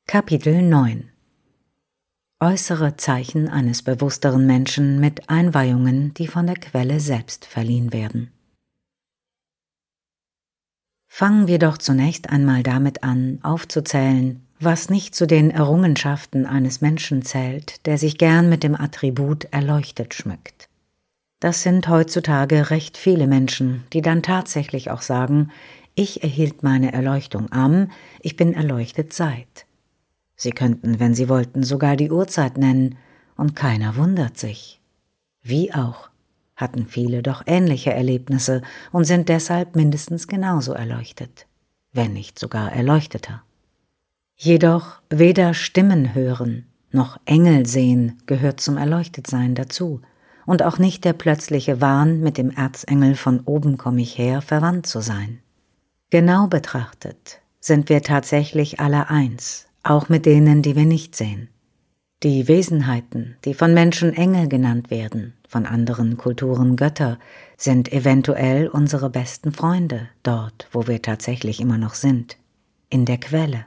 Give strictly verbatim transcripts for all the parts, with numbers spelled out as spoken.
Kapitel neun. Äußere Zeichen eines bewussteren Menschen mit Einweihungen, die von der Quelle selbst verliehen werden. Fangen wir doch zunächst einmal damit an, aufzuzählen, was nicht zu den Errungenschaften eines Menschen zählt, der sich gern mit dem Attribut erleuchtet schmückt. Das sind heutzutage recht viele Menschen, die dann tatsächlich auch sagen, ich erhielt meine Erleuchtung am, ich bin erleuchtet seit. Sie könnten, wenn sie wollten, sogar die Uhrzeit nennen, und keiner wundert sich. Wie auch, hatten viele doch ähnliche Erlebnisse und sind deshalb mindestens genauso erleuchtet, wenn nicht sogar erleuchteter. Jedoch weder Stimmen hören noch Engel sehen gehört zum Erleuchtetsein dazu, und auch nicht der plötzliche Wahn, mit dem Erzengel von oben komm ich her verwandt zu sein. Genau betrachtet sind wir tatsächlich alle eins, auch mit denen, die wir nicht sehen. Die Wesenheiten, die von Menschen Engel genannt werden, von anderen Kulturen Götter, sind eventuell unsere besten Freunde, dort, wo wir tatsächlich immer noch sind, in der Quelle.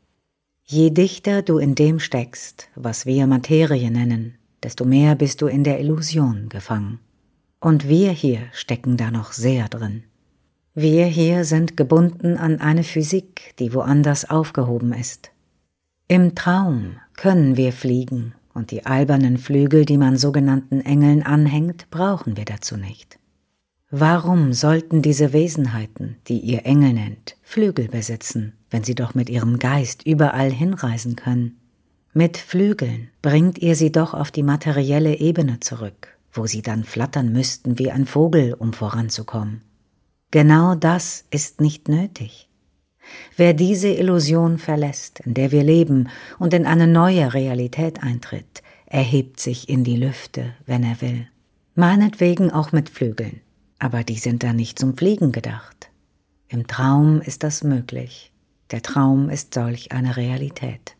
Je dichter du in dem steckst, was wir Materie nennen, desto mehr bist du in der Illusion gefangen. Und wir hier stecken da noch sehr drin. Wir hier sind gebunden an eine Physik, die woanders aufgehoben ist. Im Traum können wir fliegen, und die albernen Flügel, die man sogenannten Engeln anhängt, brauchen wir dazu nicht. Warum sollten diese Wesenheiten, die ihr Engel nennt, Flügel besitzen, wenn sie doch mit ihrem Geist überall hinreisen können? Mit Flügeln bringt ihr sie doch auf die materielle Ebene zurück, wo sie dann flattern müssten wie ein Vogel, um voranzukommen. Genau das ist nicht nötig. Wer diese Illusion verlässt, in der wir leben, und in eine neue Realität eintritt, erhebt sich in die Lüfte, wenn er will. Meinetwegen auch mit Flügeln, aber die sind dann nicht zum Fliegen gedacht. Im Traum ist das möglich. Der Traum ist solch eine Realität.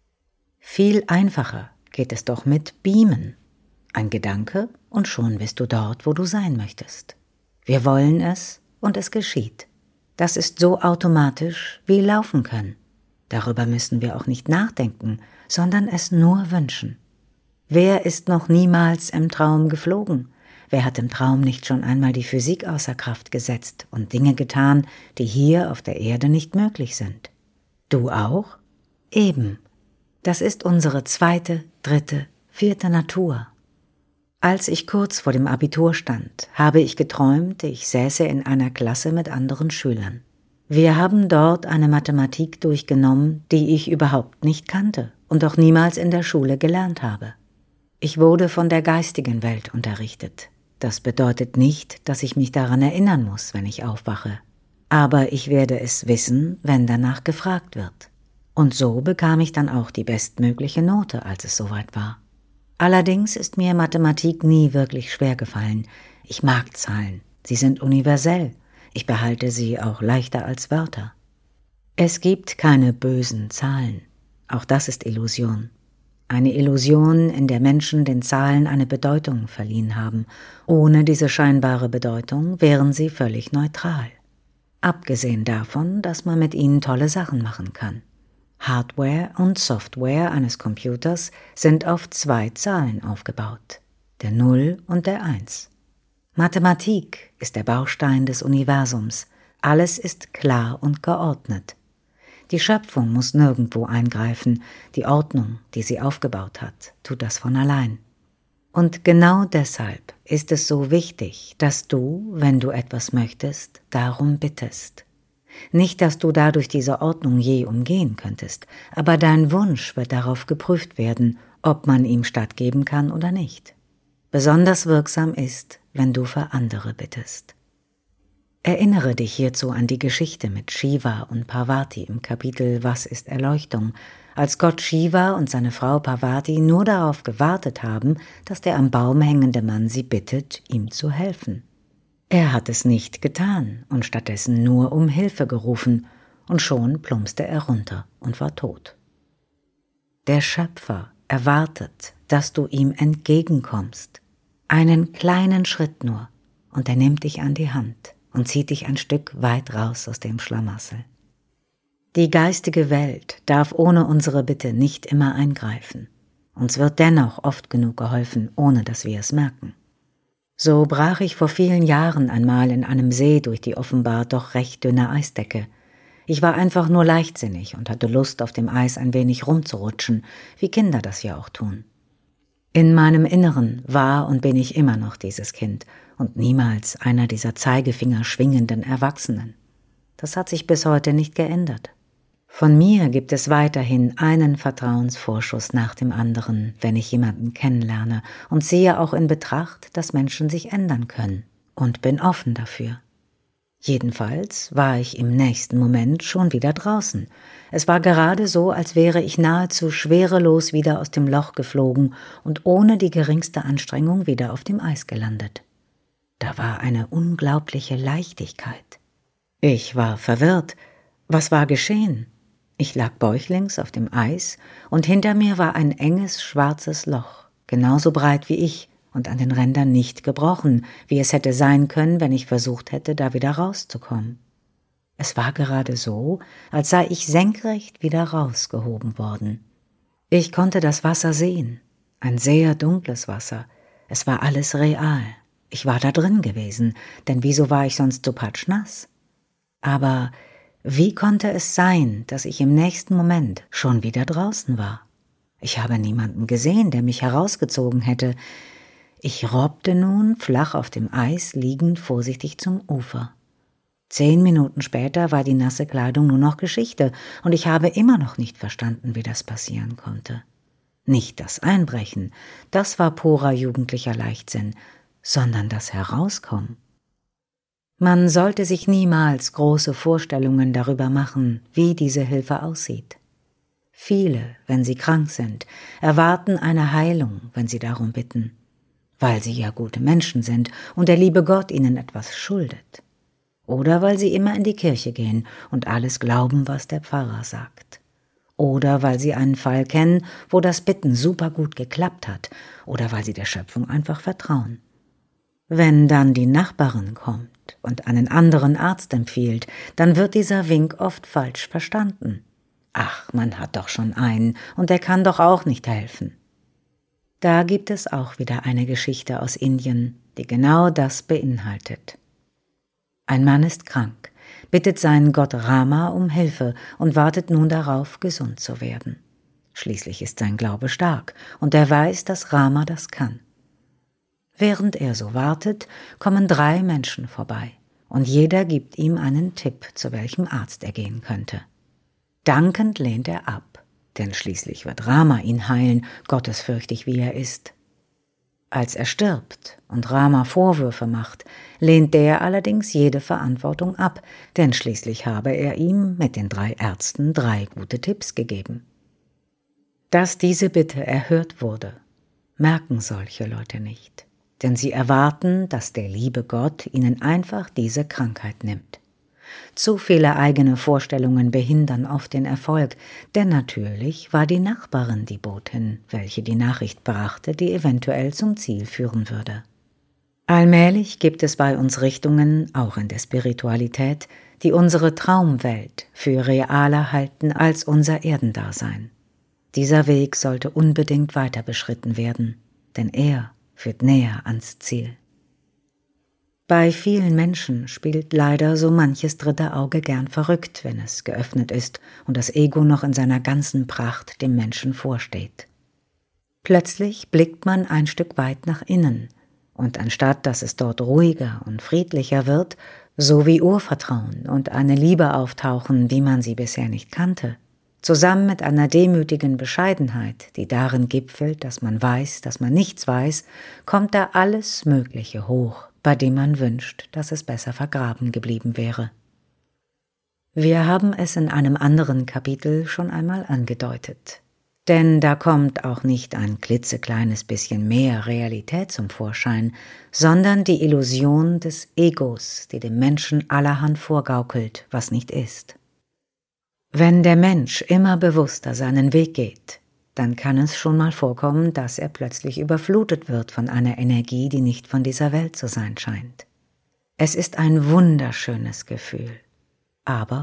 Viel einfacher geht es doch mit Beamen. Ein Gedanke und schon bist du dort, wo du sein möchtest. Wir wollen es und es geschieht. Das ist so automatisch wie laufen können. Darüber müssen wir auch nicht nachdenken, sondern es nur wünschen. Wer ist noch niemals im Traum geflogen? Wer hat im Traum nicht schon einmal die Physik außer Kraft gesetzt und Dinge getan, die hier auf der Erde nicht möglich sind? Du auch? Eben. Das ist unsere zweite, dritte, vierte Natur. Als ich kurz vor dem Abitur stand, habe ich geträumt, ich säße in einer Klasse mit anderen Schülern. Wir haben dort eine Mathematik durchgenommen, die ich überhaupt nicht kannte und auch niemals in der Schule gelernt habe. Ich wurde von der geistigen Welt unterrichtet. Das bedeutet nicht, dass ich mich daran erinnern muss, wenn ich aufwache. Aber ich werde es wissen, wenn danach gefragt wird. Und so bekam ich dann auch die bestmögliche Note, als es soweit war. Allerdings ist mir Mathematik nie wirklich schwer gefallen. Ich mag Zahlen, sie sind universell. Ich behalte sie auch leichter als Wörter. Es gibt keine bösen Zahlen. Auch das ist Illusion. Eine Illusion, in der Menschen den Zahlen eine Bedeutung verliehen haben. Ohne diese scheinbare Bedeutung wären sie völlig neutral. Abgesehen davon, dass man mit ihnen tolle Sachen machen kann. Hardware und Software eines Computers sind auf zwei Zahlen aufgebaut, der Null und der Eins. Mathematik ist der Baustein des Universums, alles ist klar und geordnet. Die Schöpfung muss nirgendwo eingreifen, die Ordnung, die sie aufgebaut hat, tut das von allein. Und genau deshalb ist es so wichtig, dass du, wenn du etwas möchtest, darum bittest. Nicht, dass du dadurch diese Ordnung je umgehen könntest, aber dein Wunsch wird darauf geprüft werden, ob man ihm stattgeben kann oder nicht. Besonders wirksam ist, wenn du für andere bittest. Erinnere dich hierzu an die Geschichte mit Shiva und Parvati im Kapitel Was ist Erleuchtung, als Gott Shiva und seine Frau Parvati nur darauf gewartet haben, dass der am Baum hängende Mann sie bittet, ihm zu helfen. Er hat es nicht getan und stattdessen nur um Hilfe gerufen, und schon plumpste er runter und war tot. Der Schöpfer erwartet, dass du ihm entgegenkommst, einen kleinen Schritt nur, und er nimmt dich an die Hand und zieht dich ein Stück weit raus aus dem Schlamassel. Die geistige Welt darf ohne unsere Bitte nicht immer eingreifen. Uns wird dennoch oft genug geholfen, ohne dass wir es merken. So brach ich vor vielen Jahren einmal in einem See durch die offenbar doch recht dünne Eisdecke. Ich war einfach nur leichtsinnig und hatte Lust, auf dem Eis ein wenig rumzurutschen, wie Kinder das ja auch tun. In meinem Inneren war und bin ich immer noch dieses Kind und niemals einer dieser Zeigefinger schwingenden Erwachsenen. Das hat sich bis heute nicht geändert. Von mir gibt es weiterhin einen Vertrauensvorschuss nach dem anderen, wenn ich jemanden kennenlerne, und ziehe auch in Betracht, dass Menschen sich ändern können, und bin offen dafür. Jedenfalls war ich im nächsten Moment schon wieder draußen. Es war gerade so, als wäre ich nahezu schwerelos wieder aus dem Loch geflogen und ohne die geringste Anstrengung wieder auf dem Eis gelandet. Da war eine unglaubliche Leichtigkeit. Ich war verwirrt. Was war geschehen? Ich lag bäuchlings auf dem Eis und hinter mir war ein enges, schwarzes Loch, genauso breit wie ich, und an den Rändern nicht gebrochen, wie es hätte sein können, wenn ich versucht hätte, da wieder rauszukommen. Es war gerade so, als sei ich senkrecht wieder rausgehoben worden. Ich konnte das Wasser sehen, ein sehr dunkles Wasser. Es war alles real. Ich war da drin gewesen, denn wieso war ich sonst so patschnass? Aber wie konnte es sein, dass ich im nächsten Moment schon wieder draußen war? Ich habe niemanden gesehen, der mich herausgezogen hätte. Ich robbte nun, flach auf dem Eis liegend, vorsichtig zum Ufer. Zehn Minuten später war die nasse Kleidung nur noch Geschichte und ich habe immer noch nicht verstanden, wie das passieren konnte. Nicht das Einbrechen, das war purer jugendlicher Leichtsinn, sondern das Herauskommen. Man sollte sich niemals große Vorstellungen darüber machen, wie diese Hilfe aussieht. Viele, wenn sie krank sind, erwarten eine Heilung, wenn sie darum bitten, weil sie ja gute Menschen sind und der liebe Gott ihnen etwas schuldet. Oder weil sie immer in die Kirche gehen und alles glauben, was der Pfarrer sagt. Oder weil sie einen Fall kennen, wo das Bitten super gut geklappt hat, oder weil sie der Schöpfung einfach vertrauen. Wenn dann die Nachbarin kommt und einen anderen Arzt empfiehlt, dann wird dieser Wink oft falsch verstanden. Ach, man hat doch schon einen und der kann doch auch nicht helfen. Da gibt es auch wieder eine Geschichte aus Indien, die genau das beinhaltet. Ein Mann ist krank, bittet seinen Gott Rama um Hilfe und wartet nun darauf, gesund zu werden. Schließlich ist sein Glaube stark und er weiß, dass Rama das kann. Während er so wartet, kommen drei Menschen vorbei und jeder gibt ihm einen Tipp, zu welchem Arzt er gehen könnte. Dankend lehnt er ab, denn schließlich wird Rama ihn heilen, gottesfürchtig wie er ist. Als er stirbt und Rama Vorwürfe macht, lehnt der allerdings jede Verantwortung ab, denn schließlich habe er ihm mit den drei Ärzten drei gute Tipps gegeben. Dass diese Bitte erhört wurde, merken solche Leute nicht, denn sie erwarten, dass der liebe Gott ihnen einfach diese Krankheit nimmt. Zu viele eigene Vorstellungen behindern oft den Erfolg, denn natürlich war die Nachbarin die Botin, welche die Nachricht brachte, die eventuell zum Ziel führen würde. Allmählich gibt es bei uns Richtungen, auch in der Spiritualität, die unsere Traumwelt für realer halten als unser Erdendasein. Dieser Weg sollte unbedingt weiter beschritten werden, denn er führt näher ans Ziel. Bei vielen Menschen spielt leider so manches dritte Auge gern verrückt, wenn es geöffnet ist und das Ego noch in seiner ganzen Pracht dem Menschen vorsteht. Plötzlich blickt man ein Stück weit nach innen und anstatt dass es dort ruhiger und friedlicher wird, so wie Urvertrauen und eine Liebe auftauchen, wie man sie bisher nicht kannte, zusammen mit einer demütigen Bescheidenheit, die darin gipfelt, dass man weiß, dass man nichts weiß, kommt da alles Mögliche hoch, bei dem man wünscht, dass es besser vergraben geblieben wäre. Wir haben es in einem anderen Kapitel schon einmal angedeutet. Denn da kommt auch nicht ein klitzekleines bisschen mehr Realität zum Vorschein, sondern die Illusion des Egos, die dem Menschen allerhand vorgaukelt, was nicht ist. Wenn der Mensch immer bewusster seinen Weg geht, dann kann es schon mal vorkommen, dass er plötzlich überflutet wird von einer Energie, die nicht von dieser Welt zu sein scheint. Es ist ein wunderschönes Gefühl, aber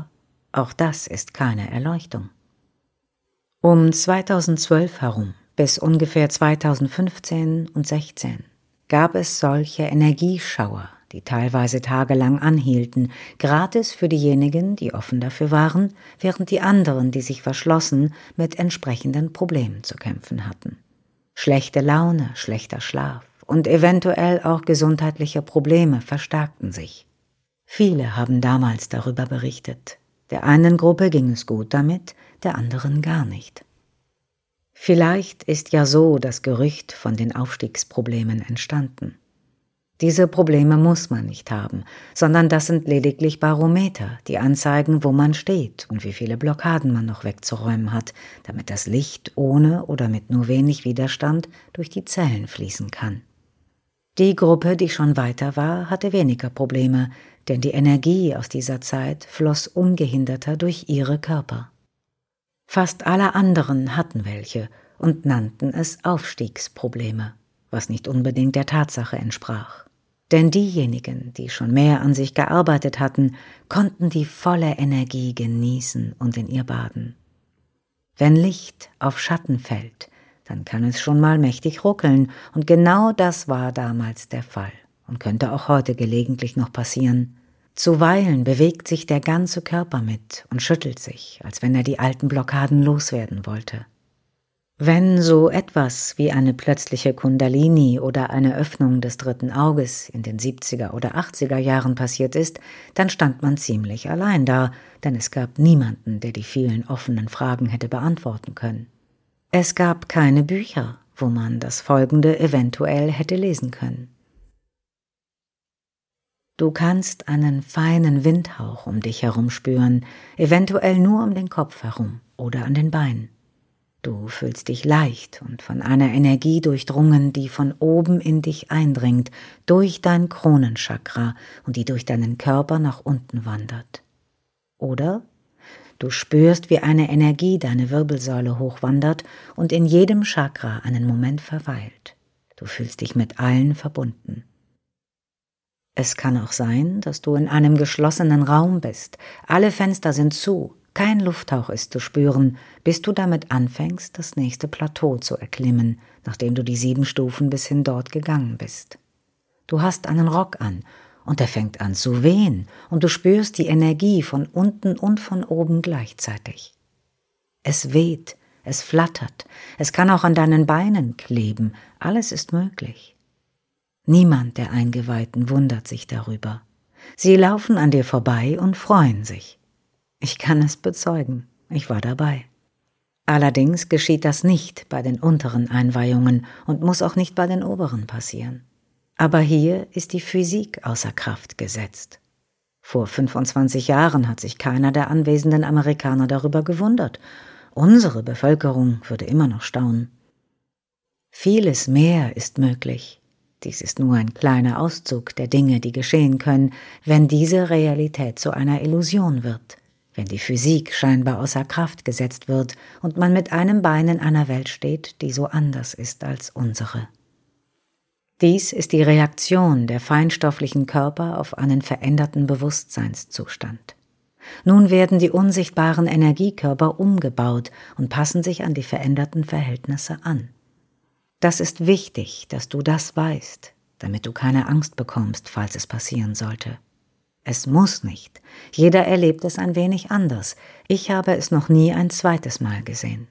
Auch das ist keine Erleuchtung. Um zweitausendzwölf herum bis ungefähr zweitausendfünfzehn und sechzehn gab es solche Energieschauer, die teilweise tagelang anhielten, gratis für diejenigen, die offen dafür waren, während die anderen, die sich verschlossen, mit entsprechenden Problemen zu kämpfen hatten. Schlechte Laune, schlechter Schlaf und eventuell auch gesundheitliche Probleme verstärkten sich. Viele haben damals darüber berichtet. Der einen Gruppe ging es gut damit, der anderen gar nicht. Vielleicht ist ja so das Gerücht von den Aufstiegsproblemen entstanden. Diese Probleme muss man nicht haben, sondern das sind lediglich Barometer, die anzeigen, wo man steht und wie viele Blockaden man noch wegzuräumen hat, damit das Licht ohne oder mit nur wenig Widerstand durch die Zellen fließen kann. Die Gruppe, die schon weiter war, hatte weniger Probleme, denn die Energie aus dieser Zeit floss ungehinderter durch ihre Körper. Fast alle anderen hatten welche und nannten es Aufstiegsprobleme, was nicht unbedingt der Tatsache entsprach. Denn diejenigen, die schon mehr an sich gearbeitet hatten, konnten die volle Energie genießen und in ihr baden. Wenn Licht auf Schatten fällt, dann kann es schon mal mächtig ruckeln, und genau das war damals der Fall und könnte auch heute gelegentlich noch passieren. Zuweilen bewegt sich der ganze Körper mit und schüttelt sich, als wenn er die alten Blockaden loswerden wollte. Wenn so etwas wie eine plötzliche Kundalini oder eine Öffnung des dritten Auges in den siebziger oder achtziger Jahren passiert ist, dann stand man ziemlich allein da, denn es gab niemanden, der die vielen offenen Fragen hätte beantworten können. Es gab keine Bücher, wo man das Folgende eventuell hätte lesen können. Du kannst einen feinen Windhauch um dich herum spüren, eventuell nur um den Kopf herum oder an den Beinen. Du fühlst dich leicht und von einer Energie durchdrungen, die von oben in dich eindringt, durch dein Kronenchakra und die durch deinen Körper nach unten wandert. Oder du spürst, wie eine Energie deine Wirbelsäule hochwandert und in jedem Chakra einen Moment verweilt. Du fühlst dich mit allen verbunden. Es kann auch sein, dass du in einem geschlossenen Raum bist, alle Fenster sind zu, kein Lufthauch ist zu spüren, bis du damit anfängst, das nächste Plateau zu erklimmen, nachdem du die sieben Stufen bis hin dort gegangen bist. Du hast einen Rock an und er fängt an zu wehen und du spürst die Energie von unten und von oben gleichzeitig. Es weht, es flattert, es kann auch an deinen Beinen kleben, alles ist möglich. Niemand der Eingeweihten wundert sich darüber. Sie laufen an dir vorbei und freuen sich. Ich kann es bezeugen, ich war dabei. Allerdings geschieht das nicht bei den unteren Einweihungen und muss auch nicht bei den oberen passieren. Aber hier ist die Physik außer Kraft gesetzt. Vor fünfundzwanzig Jahren hat sich keiner der anwesenden Amerikaner darüber gewundert. Unsere Bevölkerung würde immer noch staunen. Vieles mehr ist möglich. Dies ist nur ein kleiner Auszug der Dinge, die geschehen können, wenn diese Realität zu einer Illusion wird. Wenn die Physik scheinbar außer Kraft gesetzt wird und man mit einem Bein in einer Welt steht, die so anders ist als unsere. Dies ist die Reaktion der feinstofflichen Körper auf einen veränderten Bewusstseinszustand. Nun werden die unsichtbaren Energiekörper umgebaut und passen sich an die veränderten Verhältnisse an. Das ist wichtig, dass du das weißt, damit du keine Angst bekommst, falls es passieren sollte. Es muss nicht. Jeder erlebt es ein wenig anders. Ich habe es noch nie ein zweites Mal gesehen.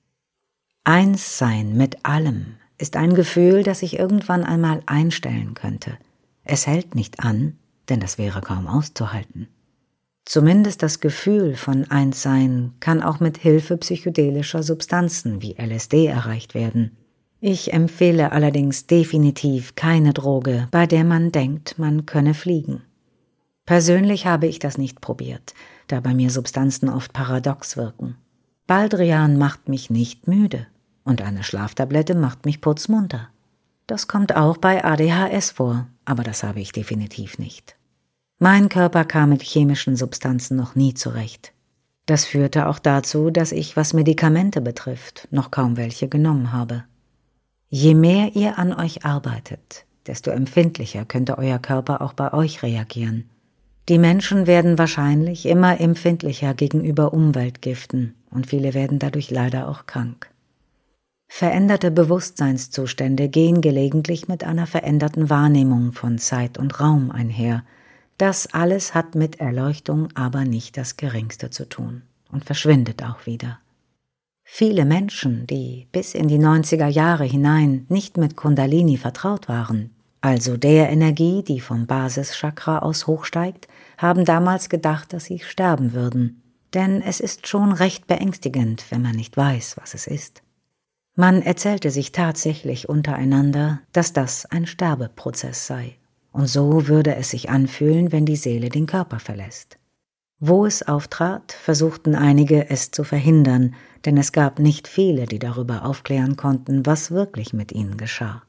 Eins sein mit allem ist ein Gefühl, das ich irgendwann einmal einstellen könnte. Es hält nicht an, denn das wäre kaum auszuhalten. Zumindest das Gefühl von Einssein kann auch mit Hilfe psychedelischer Substanzen wie L S D erreicht werden. Ich empfehle allerdings definitiv keine Droge, bei der man denkt, man könne fliegen. Persönlich habe ich das nicht probiert, da bei mir Substanzen oft paradox wirken. Baldrian macht mich nicht müde und eine Schlaftablette macht mich putzmunter. Das kommt auch bei A D H S vor, aber das habe ich definitiv nicht. Mein Körper kam mit chemischen Substanzen noch nie zurecht. Das führte auch dazu, dass ich, was Medikamente betrifft, noch kaum welche genommen habe. Je mehr ihr an euch arbeitet, desto empfindlicher könnte euer Körper auch bei euch reagieren. Die Menschen werden wahrscheinlich immer empfindlicher gegenüber Umweltgiften und viele werden dadurch leider auch krank. Veränderte Bewusstseinszustände gehen gelegentlich mit einer veränderten Wahrnehmung von Zeit und Raum einher. Das alles hat mit Erleuchtung aber nicht das Geringste zu tun und verschwindet auch wieder. Viele Menschen, die bis in die neunziger Jahre hinein nicht mit Kundalini vertraut waren, also der Energie, die vom Basischakra aus hochsteigt, haben damals gedacht, dass sie sterben würden. Denn es ist schon recht beängstigend, wenn man nicht weiß, was es ist. Man erzählte sich tatsächlich untereinander, dass das ein Sterbeprozess sei. Und so würde es sich anfühlen, wenn die Seele den Körper verlässt. Wo es auftrat, versuchten einige, es zu verhindern, denn es gab nicht viele, die darüber aufklären konnten, was wirklich mit ihnen geschah.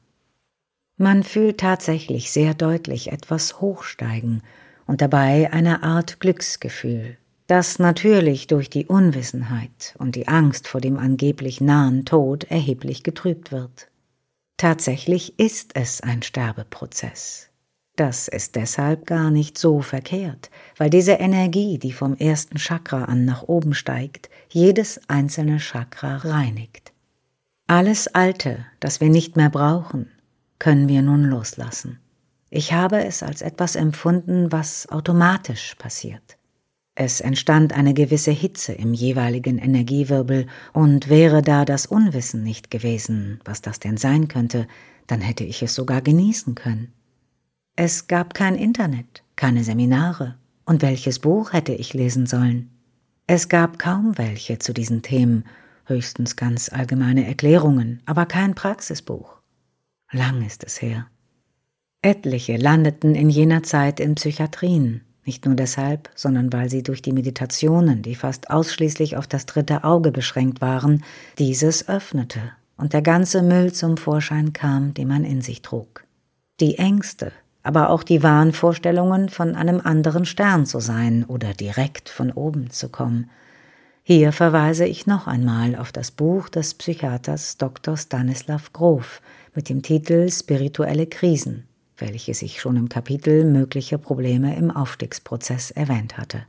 Man fühlt tatsächlich sehr deutlich etwas hochsteigen und dabei eine Art Glücksgefühl, das natürlich durch die Unwissenheit und die Angst vor dem angeblich nahen Tod erheblich getrübt wird. Tatsächlich ist es ein Sterbeprozess. Das ist deshalb gar nicht so verkehrt, weil diese Energie, die vom ersten Chakra an nach oben steigt, jedes einzelne Chakra reinigt. Alles Alte, das wir nicht mehr brauchen, können wir nun loslassen. Ich habe es als etwas empfunden, was automatisch passiert. Es entstand eine gewisse Hitze im jeweiligen Energiewirbel, und wäre da das Unwissen nicht gewesen, was das denn sein könnte, dann hätte ich es sogar genießen können. Es gab kein Internet, keine Seminare, und welches Buch hätte ich lesen sollen? Es gab kaum welche zu diesen Themen, höchstens ganz allgemeine Erklärungen, aber kein Praxisbuch. Lang ist es her. Etliche landeten in jener Zeit in Psychiatrien, nicht nur deshalb, sondern weil sie durch die Meditationen, die fast ausschließlich auf das dritte Auge beschränkt waren, dieses öffnete und der ganze Müll zum Vorschein kam, den man in sich trug. Die Ängste, aber auch die Wahnvorstellungen, von einem anderen Stern zu sein oder direkt von oben zu kommen. Hier verweise ich noch einmal auf das Buch des Psychiaters Doktor Stanislav Grof mit dem Titel Spirituelle Krisen, welches ich schon im Kapitel Mögliche Probleme im Aufstiegsprozess erwähnt hatte.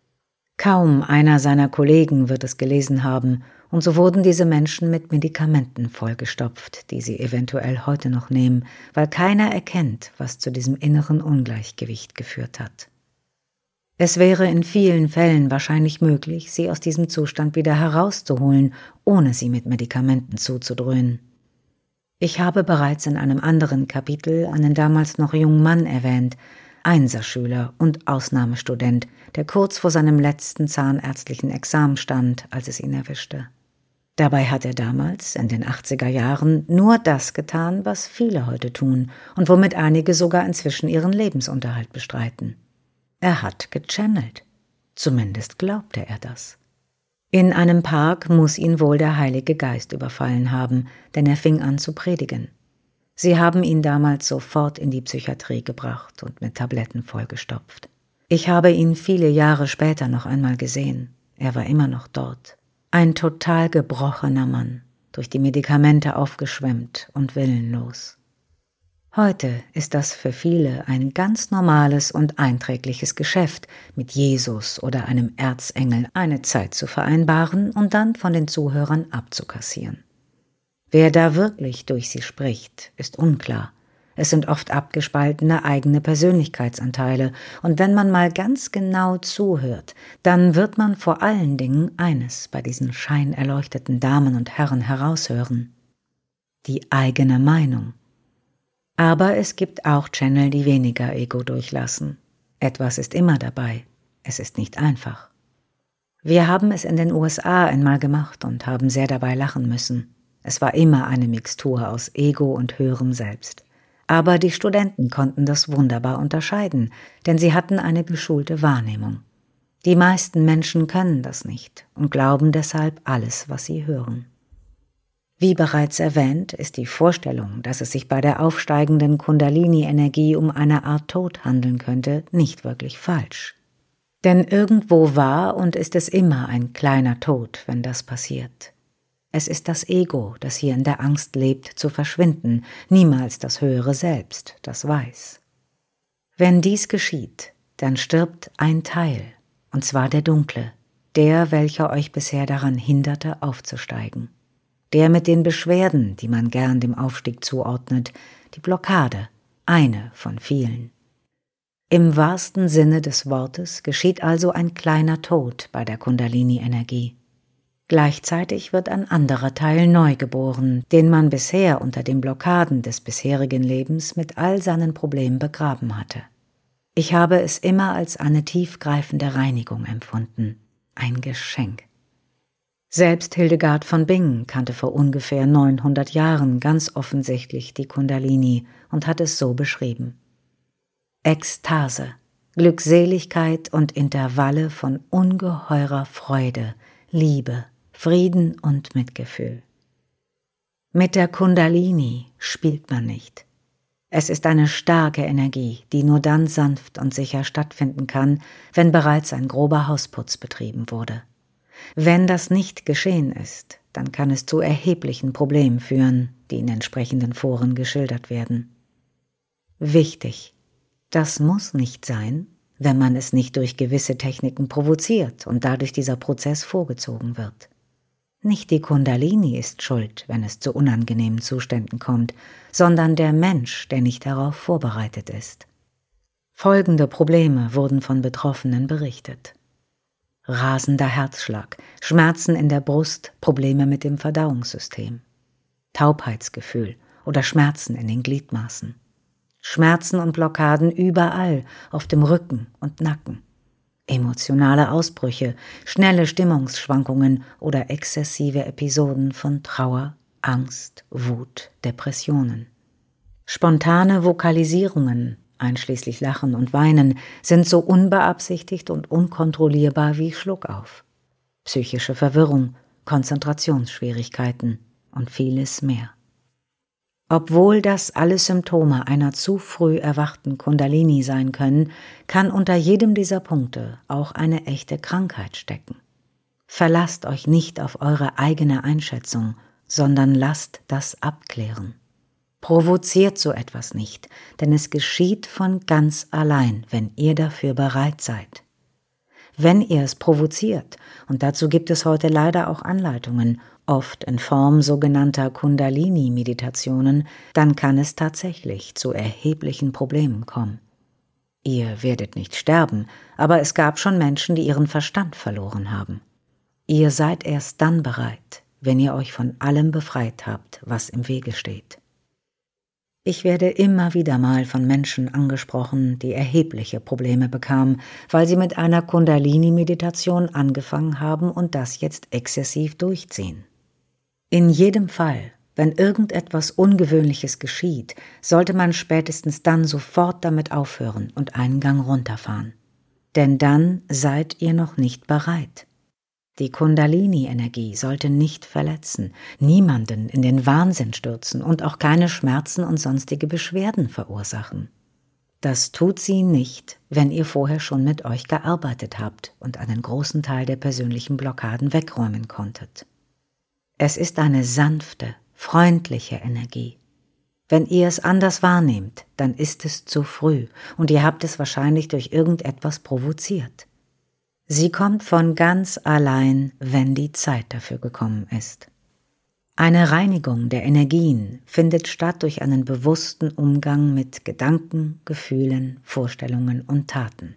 Kaum einer seiner Kollegen wird es gelesen haben, und so wurden diese Menschen mit Medikamenten vollgestopft, die sie eventuell heute noch nehmen, weil keiner erkennt, was zu diesem inneren Ungleichgewicht geführt hat. Es wäre in vielen Fällen wahrscheinlich möglich, sie aus diesem Zustand wieder herauszuholen, ohne sie mit Medikamenten zuzudröhnen. Ich habe bereits in einem anderen Kapitel einen damals noch jungen Mann erwähnt, Einserschüler und Ausnahmestudent, der kurz vor seinem letzten zahnärztlichen Examen stand, als es ihn erwischte. Dabei hat er damals, in den achtziger Jahren, nur das getan, was viele heute tun und womit einige sogar inzwischen ihren Lebensunterhalt bestreiten. Er hat gechannelt. Zumindest glaubte er das. In einem Park muss ihn wohl der Heilige Geist überfallen haben, denn er fing an zu predigen. Sie haben ihn damals sofort in die Psychiatrie gebracht und mit Tabletten vollgestopft. Ich habe ihn viele Jahre später noch einmal gesehen. Er war immer noch dort. Ein total gebrochener Mann, durch die Medikamente aufgeschwemmt und willenlos. Heute ist das für viele ein ganz normales und einträgliches Geschäft, mit Jesus oder einem Erzengel eine Zeit zu vereinbaren und dann von den Zuhörern abzukassieren. Wer da wirklich durch sie spricht, ist unklar. Es sind oft abgespaltene eigene Persönlichkeitsanteile, und wenn man mal ganz genau zuhört, dann wird man vor allen Dingen eines bei diesen scheinerleuchteten Damen und Herren heraushören: die eigene Meinung. Aber es gibt auch Channel, die weniger Ego durchlassen. Etwas ist immer dabei. Es ist nicht einfach. Wir haben es in den U S A einmal gemacht und haben sehr dabei lachen müssen. Es war immer eine Mixtur aus Ego und höherem Selbst. Aber die Studenten konnten das wunderbar unterscheiden, denn sie hatten eine geschulte Wahrnehmung. Die meisten Menschen können das nicht und glauben deshalb alles, was sie hören. Wie bereits erwähnt, ist die Vorstellung, dass es sich bei der aufsteigenden Kundalini-Energie um eine Art Tod handeln könnte, nicht wirklich falsch. Denn irgendwo war und ist es immer ein kleiner Tod, wenn das passiert. Es ist das Ego, das hier in der Angst lebt, zu verschwinden, niemals das höhere Selbst, das weiß. Wenn dies geschieht, dann stirbt ein Teil, und zwar der dunkle, der, welcher euch bisher daran hinderte, aufzusteigen. Der mit den Beschwerden, die man gern dem Aufstieg zuordnet, die Blockade, eine von vielen. Im wahrsten Sinne des Wortes geschieht also ein kleiner Tod bei der Kundalini-Energie. Gleichzeitig wird ein anderer Teil neu geboren, den man bisher unter den Blockaden des bisherigen Lebens mit all seinen Problemen begraben hatte. Ich habe es immer als eine tiefgreifende Reinigung empfunden, ein Geschenk. Selbst Hildegard von Bingen kannte vor ungefähr neunhundert Jahren ganz offensichtlich die Kundalini und hat es so beschrieben: Ekstase, Glückseligkeit und Intervalle von ungeheurer Freude, Liebe, Frieden und Mitgefühl. Mit der Kundalini spielt man nicht. Es ist eine starke Energie, die nur dann sanft und sicher stattfinden kann, wenn bereits ein grober Hausputz betrieben wurde. Wenn das nicht geschehen ist, dann kann es zu erheblichen Problemen führen, die in entsprechenden Foren geschildert werden. Wichtig: Das muss nicht sein, wenn man es nicht durch gewisse Techniken provoziert und dadurch dieser Prozess vorgezogen wird. Nicht die Kundalini ist schuld, wenn es zu unangenehmen Zuständen kommt, sondern der Mensch, der nicht darauf vorbereitet ist. Folgende Probleme wurden von Betroffenen berichtet: rasender Herzschlag, Schmerzen in der Brust, Probleme mit dem Verdauungssystem, Taubheitsgefühl oder Schmerzen in den Gliedmaßen, Schmerzen und Blockaden überall auf dem Rücken und Nacken, emotionale Ausbrüche, schnelle Stimmungsschwankungen oder exzessive Episoden von Trauer, Angst, Wut, Depressionen. Spontane Vokalisierungen, einschließlich Lachen und Weinen, sind so unbeabsichtigt und unkontrollierbar wie Schluckauf. Psychische Verwirrung, Konzentrationsschwierigkeiten und vieles mehr. Obwohl das alles Symptome einer zu früh erwachten Kundalini sein können, kann unter jedem dieser Punkte auch eine echte Krankheit stecken. Verlasst euch nicht auf eure eigene Einschätzung, sondern lasst das abklären. Provoziert so etwas nicht, denn es geschieht von ganz allein, wenn ihr dafür bereit seid. Wenn ihr es provoziert, und dazu gibt es heute leider auch Anleitungen, oft in Form sogenannter Kundalini-Meditationen, dann kann es tatsächlich zu erheblichen Problemen kommen. Ihr werdet nicht sterben, aber es gab schon Menschen, die ihren Verstand verloren haben. Ihr seid erst dann bereit, wenn ihr euch von allem befreit habt, was im Wege steht. Ich werde immer wieder mal von Menschen angesprochen, die erhebliche Probleme bekamen, weil sie mit einer Kundalini-Meditation angefangen haben und das jetzt exzessiv durchziehen. In jedem Fall, wenn irgendetwas Ungewöhnliches geschieht, sollte man spätestens dann sofort damit aufhören und einen Gang runterfahren. Denn dann seid ihr noch nicht bereit. Die Kundalini-Energie sollte nicht verletzen, niemanden in den Wahnsinn stürzen und auch keine Schmerzen und sonstige Beschwerden verursachen. Das tut sie nicht, wenn ihr vorher schon mit euch gearbeitet habt und einen großen Teil der persönlichen Blockaden wegräumen konntet. Es ist eine sanfte, freundliche Energie. Wenn ihr es anders wahrnehmt, dann ist es zu früh und ihr habt es wahrscheinlich durch irgendetwas provoziert. Sie kommt von ganz allein, wenn die Zeit dafür gekommen ist. Eine Reinigung der Energien findet statt durch einen bewussten Umgang mit Gedanken, Gefühlen, Vorstellungen und Taten.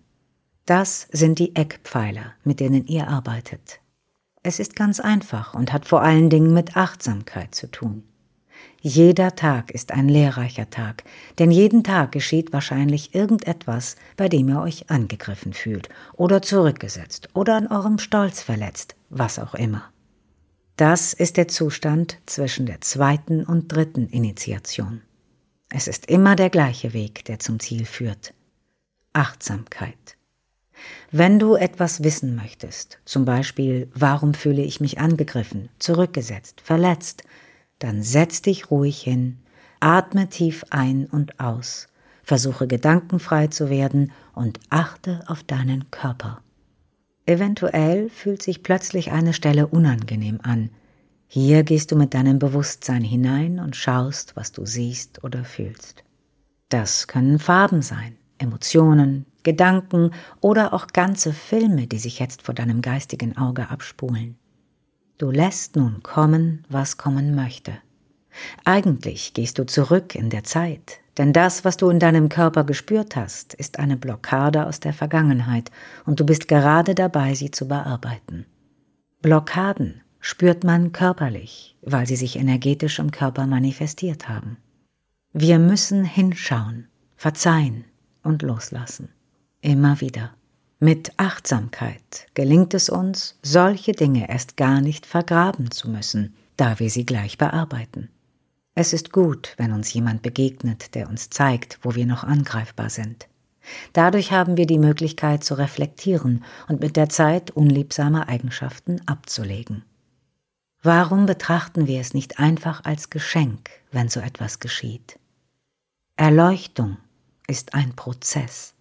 Das sind die Eckpfeiler, mit denen ihr arbeitet. Es ist ganz einfach und hat vor allen Dingen mit Achtsamkeit zu tun. Jeder Tag ist ein lehrreicher Tag, denn jeden Tag geschieht wahrscheinlich irgendetwas, bei dem ihr euch angegriffen fühlt oder zurückgesetzt oder an eurem Stolz verletzt, was auch immer. Das ist der Zustand zwischen der zweiten und dritten Initiation. Es ist immer der gleiche Weg, der zum Ziel führt. Achtsamkeit. Wenn du etwas wissen möchtest, zum Beispiel, warum fühle ich mich angegriffen, zurückgesetzt, verletzt, dann setz dich ruhig hin, atme tief ein und aus, versuche gedankenfrei zu werden und achte auf deinen Körper. Eventuell fühlt sich plötzlich eine Stelle unangenehm an. Hier gehst du mit deinem Bewusstsein hinein und schaust, was du siehst oder fühlst. Das können Farben sein, Emotionen, Gedanken oder auch ganze Filme, die sich jetzt vor deinem geistigen Auge abspulen. Du lässt nun kommen, was kommen möchte. Eigentlich gehst du zurück in der Zeit, denn das, was du in deinem Körper gespürt hast, ist eine Blockade aus der Vergangenheit und du bist gerade dabei, sie zu bearbeiten. Blockaden spürt man körperlich, weil sie sich energetisch im Körper manifestiert haben. Wir müssen hinschauen, verzeihen und loslassen. Immer wieder. Mit Achtsamkeit gelingt es uns, solche Dinge erst gar nicht vergraben zu müssen, da wir sie gleich bearbeiten. Es ist gut, wenn uns jemand begegnet, der uns zeigt, wo wir noch angreifbar sind. Dadurch haben wir die Möglichkeit zu reflektieren und mit der Zeit unliebsame Eigenschaften abzulegen. Warum betrachten wir es nicht einfach als Geschenk, wenn so etwas geschieht? Erleuchtung ist ein Prozess.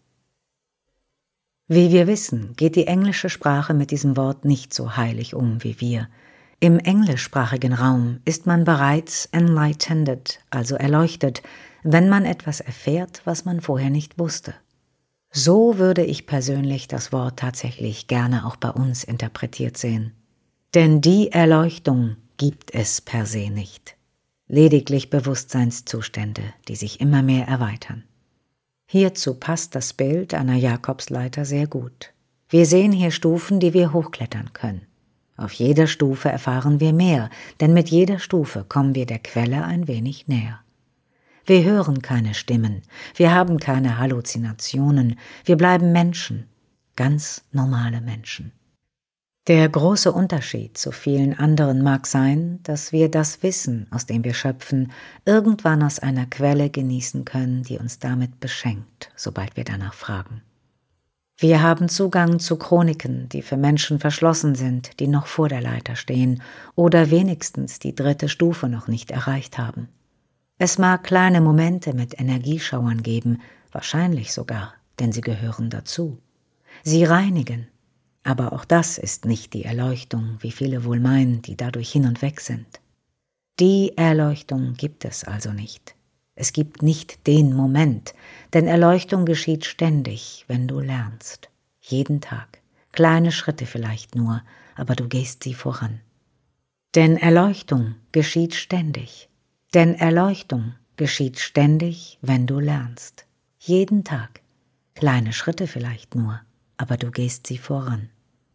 Wie wir wissen, geht die englische Sprache mit diesem Wort nicht so heilig um wie wir. Im englischsprachigen Raum ist man bereits enlightened, also erleuchtet, wenn man etwas erfährt, was man vorher nicht wusste. So würde ich persönlich das Wort tatsächlich gerne auch bei uns interpretiert sehen. Denn die Erleuchtung gibt es per se nicht. Lediglich Bewusstseinszustände, die sich immer mehr erweitern. Hierzu passt das Bild einer Jakobsleiter sehr gut. Wir sehen hier Stufen, die wir hochklettern können. Auf jeder Stufe erfahren wir mehr, denn mit jeder Stufe kommen wir der Quelle ein wenig näher. Wir hören keine Stimmen, wir haben keine Halluzinationen, wir bleiben Menschen, ganz normale Menschen. Der große Unterschied zu vielen anderen mag sein, dass wir das Wissen, aus dem wir schöpfen, irgendwann aus einer Quelle genießen können, die uns damit beschenkt, sobald wir danach fragen. Wir haben Zugang zu Chroniken, die für Menschen verschlossen sind, die noch vor der Leiter stehen oder wenigstens die dritte Stufe noch nicht erreicht haben. Es mag kleine Momente mit Energieschauern geben, wahrscheinlich sogar, denn sie gehören dazu. Sie reinigen. Aber auch das ist nicht die Erleuchtung, wie viele wohl meinen, die dadurch hin und weg sind. Die Erleuchtung gibt es also nicht. Es gibt nicht den Moment, denn Erleuchtung geschieht ständig, wenn du lernst. Jeden Tag. Kleine Schritte vielleicht nur, aber du gehst sie voran. Denn Erleuchtung geschieht ständig. Denn Erleuchtung geschieht ständig, wenn du lernst. Jeden Tag. Kleine Schritte vielleicht nur, aber du gehst sie voran.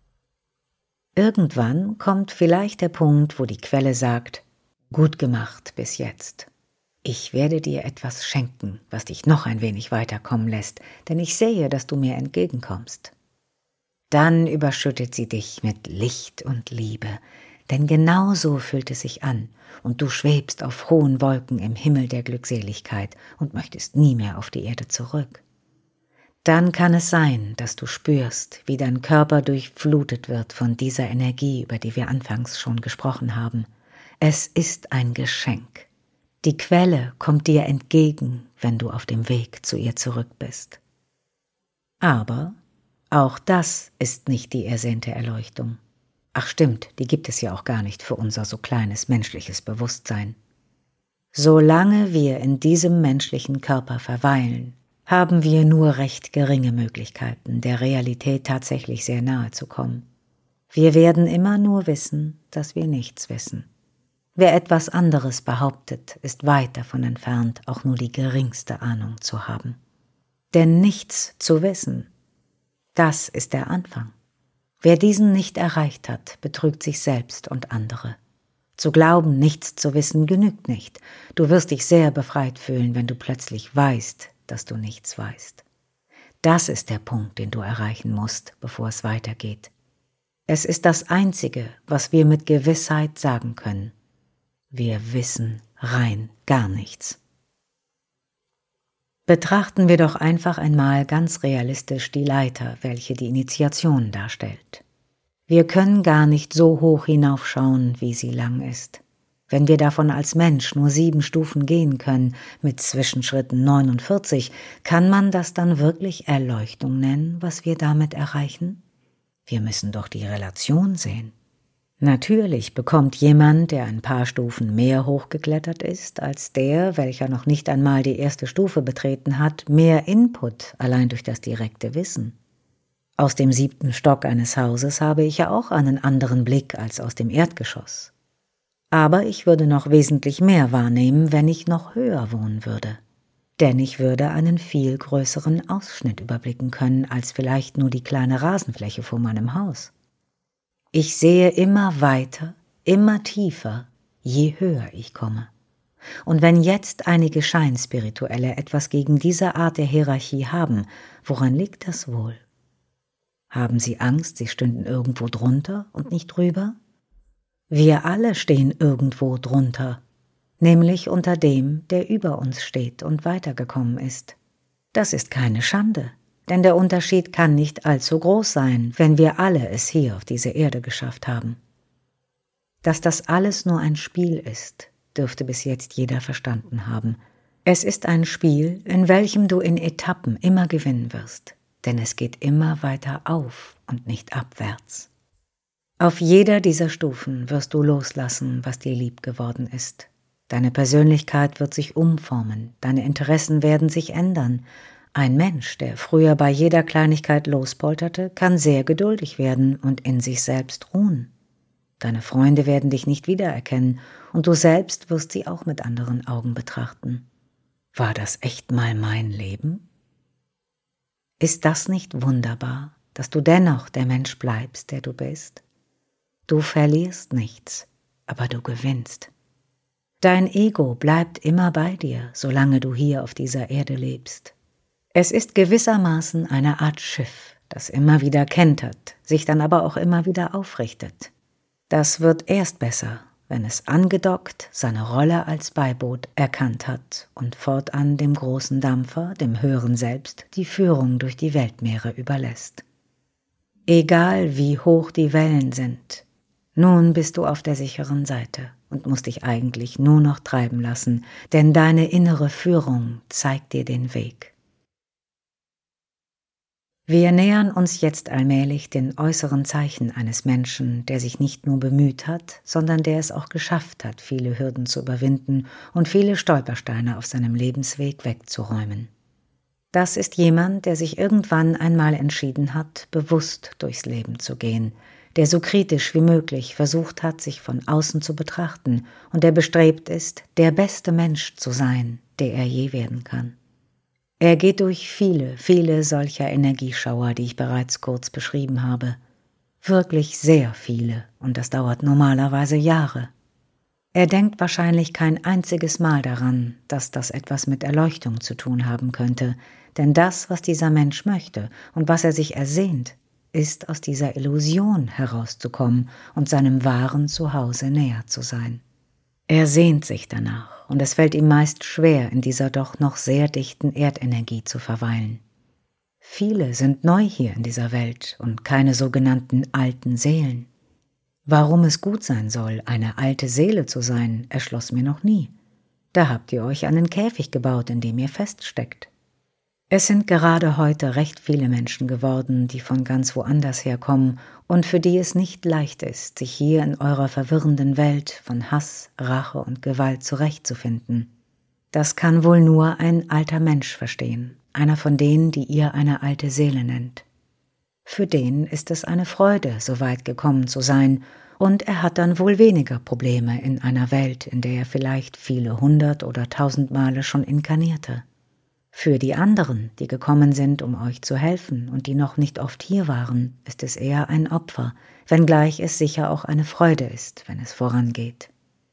Irgendwann kommt vielleicht der Punkt, wo die Quelle sagt, gut gemacht bis jetzt. Ich werde dir etwas schenken, was dich noch ein wenig weiterkommen lässt, denn ich sehe, dass du mir entgegenkommst. Dann überschüttet sie dich mit Licht und Liebe, denn genau so fühlt es sich an und du schwebst auf hohen Wolken im Himmel der Glückseligkeit und möchtest nie mehr auf die Erde zurück. Dann kann es sein, dass du spürst, wie dein Körper durchflutet wird von dieser Energie, über die wir anfangs schon gesprochen haben. Es ist ein Geschenk. Die Quelle kommt dir entgegen, wenn du auf dem Weg zu ihr zurück bist. Aber auch das ist nicht die ersehnte Erleuchtung. Ach stimmt, die gibt es ja auch gar nicht für unser so kleines menschliches Bewusstsein. Solange wir in diesem menschlichen Körper verweilen, haben wir nur recht geringe Möglichkeiten, der Realität tatsächlich sehr nahe zu kommen. Wir werden immer nur wissen, dass wir nichts wissen. Wer etwas anderes behauptet, ist weit davon entfernt, auch nur die geringste Ahnung zu haben. Denn nichts zu wissen, das ist der Anfang. Wer diesen nicht erreicht hat, betrügt sich selbst und andere. Zu glauben, nichts zu wissen, genügt nicht. Du wirst dich sehr befreit fühlen, wenn du plötzlich weißt, dass du nichts weißt. Das ist der Punkt, den du erreichen musst, bevor es weitergeht. Es ist das Einzige, was wir mit Gewissheit sagen können. Wir wissen rein gar nichts. Betrachten wir doch einfach einmal ganz realistisch die Leiter, welche die Initiation darstellt. Wir können gar nicht so hoch hinaufschauen, wie sie lang ist. Wenn wir davon als Mensch nur sieben Stufen gehen können, mit Zwischenschritten neunundvierzig, kann man das dann wirklich Erleuchtung nennen, was wir damit erreichen? Wir müssen doch die Relation sehen. Natürlich bekommt jemand, der ein paar Stufen mehr hochgeklettert ist, als der, welcher noch nicht einmal die erste Stufe betreten hat, mehr Input allein durch das direkte Wissen. Aus dem siebten Stock eines Hauses habe ich ja auch einen anderen Blick als aus dem Erdgeschoss. Aber ich würde noch wesentlich mehr wahrnehmen, wenn ich noch höher wohnen würde. Denn ich würde einen viel größeren Ausschnitt überblicken können, als vielleicht nur die kleine Rasenfläche vor meinem Haus. Ich sehe immer weiter, immer tiefer, je höher ich komme. Und wenn jetzt einige Scheinspirituelle etwas gegen diese Art der Hierarchie haben, woran liegt das wohl? Haben sie Angst, sie stünden irgendwo drunter und nicht drüber? Wir alle stehen irgendwo drunter, nämlich unter dem, der über uns steht und weitergekommen ist. Das ist keine Schande. Denn der Unterschied kann nicht allzu groß sein, wenn wir alle es hier auf diese Erde geschafft haben. Dass das alles nur ein Spiel ist, dürfte bis jetzt jeder verstanden haben. Es ist ein Spiel, in welchem du in Etappen immer gewinnen wirst, denn es geht immer weiter auf und nicht abwärts. Auf jeder dieser Stufen wirst du loslassen, was dir lieb geworden ist. Deine Persönlichkeit wird sich umformen, deine Interessen werden sich ändern. Ein Mensch, der früher bei jeder Kleinigkeit lospolterte, kann sehr geduldig werden und in sich selbst ruhen. Deine Freunde werden dich nicht wiedererkennen und du selbst wirst sie auch mit anderen Augen betrachten. War das echt mal mein Leben? Ist das nicht wunderbar, dass du dennoch der Mensch bleibst, der du bist? Du verlierst nichts, aber du gewinnst. Dein Ego bleibt immer bei dir, solange du hier auf dieser Erde lebst. Es ist gewissermaßen eine Art Schiff, das immer wieder kentert, sich dann aber auch immer wieder aufrichtet. Das wird erst besser, wenn es angedockt seine Rolle als Beiboot erkannt hat und fortan dem großen Dampfer, dem höheren Selbst, die Führung durch die Weltmeere überlässt. Egal wie hoch die Wellen sind, nun bist du auf der sicheren Seite und musst dich eigentlich nur noch treiben lassen, denn deine innere Führung zeigt dir den Weg. Wir nähern uns jetzt allmählich den äußeren Zeichen eines Menschen, der sich nicht nur bemüht hat, sondern der es auch geschafft hat, viele Hürden zu überwinden und viele Stolpersteine auf seinem Lebensweg wegzuräumen. Das ist jemand, der sich irgendwann einmal entschieden hat, bewusst durchs Leben zu gehen, der so kritisch wie möglich versucht hat, sich von außen zu betrachten und der bestrebt ist, der beste Mensch zu sein, der er je werden kann. Er geht durch viele, viele solcher Energieschauer, die ich bereits kurz beschrieben habe. Wirklich sehr viele, und das dauert normalerweise Jahre. Er denkt wahrscheinlich kein einziges Mal daran, dass das etwas mit Erleuchtung zu tun haben könnte, denn das, was dieser Mensch möchte und was er sich ersehnt, ist, aus dieser Illusion herauszukommen und seinem wahren Zuhause näher zu sein. Er sehnt sich danach, und es fällt ihm meist schwer, in dieser doch noch sehr dichten Erdenergie zu verweilen. Viele sind neu hier in dieser Welt und keine sogenannten alten Seelen. Warum es gut sein soll, eine alte Seele zu sein, erschloss mir noch nie. Da habt ihr euch einen Käfig gebaut, in dem ihr feststeckt. Es sind gerade heute recht viele Menschen geworden, die von ganz woanders herkommen und für die es nicht leicht ist, sich hier in eurer verwirrenden Welt von Hass, Rache und Gewalt zurechtzufinden. Das kann wohl nur ein alter Mensch verstehen, einer von denen, die ihr eine alte Seele nennt. Für den ist es eine Freude, so weit gekommen zu sein, und er hat dann wohl weniger Probleme in einer Welt, in der er vielleicht viele hundert oder tausend Male schon inkarnierte. Für die anderen, die gekommen sind, um euch zu helfen und die noch nicht oft hier waren, ist es eher ein Opfer, wenngleich es sicher auch eine Freude ist, wenn es vorangeht.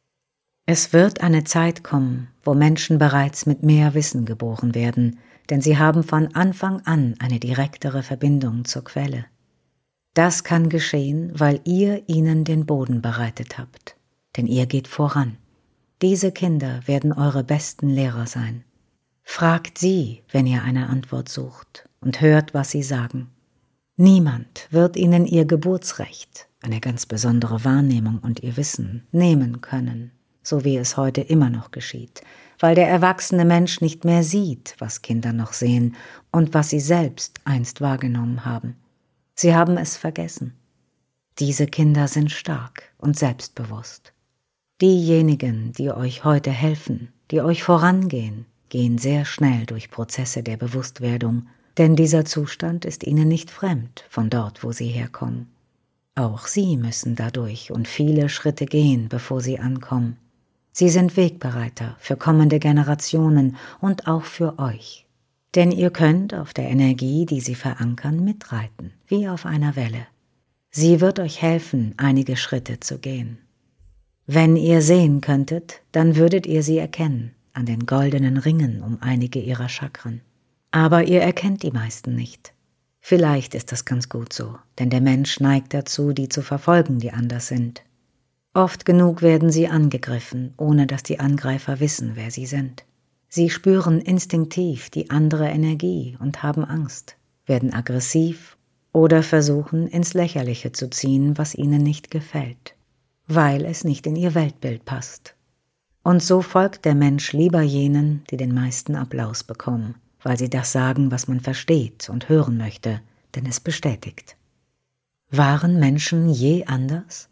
Es wird eine Zeit kommen, wo Menschen bereits mit mehr Wissen geboren werden, denn sie haben von Anfang an eine direktere Verbindung zur Quelle. Das kann geschehen, weil ihr ihnen den Boden bereitet habt, denn ihr geht voran. Diese Kinder werden eure besten Lehrer sein. Fragt sie, wenn ihr eine Antwort sucht, und hört, was sie sagen. Niemand wird ihnen ihr Geburtsrecht, eine ganz besondere Wahrnehmung und ihr Wissen nehmen können, so wie es heute immer noch geschieht, weil der erwachsene Mensch nicht mehr sieht, was Kinder noch sehen und was sie selbst einst wahrgenommen haben. Sie haben es vergessen. Diese Kinder sind stark und selbstbewusst. Diejenigen, die euch heute helfen, die euch vorangehen, gehen sehr schnell durch Prozesse der Bewusstwerdung, denn dieser Zustand ist ihnen nicht fremd von dort, wo sie herkommen. Auch sie müssen dadurch und viele Schritte gehen, bevor sie ankommen. Sie sind Wegbereiter für kommende Generationen und auch für euch. Denn ihr könnt auf der Energie, die sie verankern, mitreiten, wie auf einer Welle. Sie wird euch helfen, einige Schritte zu gehen. Wenn ihr sehen könntet, dann würdet ihr sie erkennen, an den goldenen Ringen um einige ihrer Chakren. Aber ihr erkennt die meisten nicht. Vielleicht ist das ganz gut so, denn der Mensch neigt dazu, die zu verfolgen, die anders sind. Oft genug werden sie angegriffen, ohne dass die Angreifer wissen, wer sie sind. Sie spüren instinktiv die andere Energie und haben Angst, werden aggressiv oder versuchen, ins Lächerliche zu ziehen, was ihnen nicht gefällt, weil es nicht in ihr Weltbild passt. Und so folgt der Mensch lieber jenen, die den meisten Applaus bekommen, weil sie das sagen, was man versteht und hören möchte, denn es bestätigt. Waren Menschen je anders?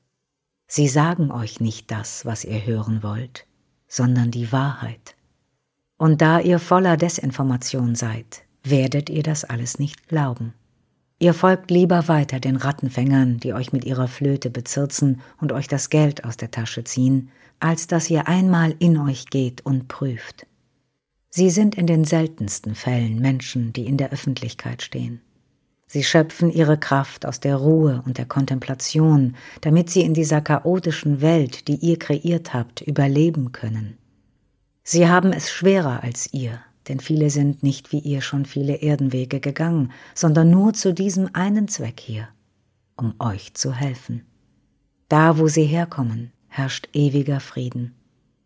Sie sagen euch nicht das, was ihr hören wollt, sondern die Wahrheit. Und da ihr voller Desinformation seid, werdet ihr das alles nicht glauben. Ihr folgt lieber weiter den Rattenfängern, die euch mit ihrer Flöte bezirzen und euch das Geld aus der Tasche ziehen, als dass ihr einmal in euch geht und prüft. Sie sind in den seltensten Fällen Menschen, die in der Öffentlichkeit stehen. Sie schöpfen ihre Kraft aus der Ruhe und der Kontemplation, damit sie in dieser chaotischen Welt, die ihr kreiert habt, überleben können. Sie haben es schwerer als ihr, denn viele sind nicht wie ihr schon viele Erdenwege gegangen, sondern nur zu diesem einen Zweck hier, um euch zu helfen. Da, wo sie herkommen, herrscht ewiger Frieden.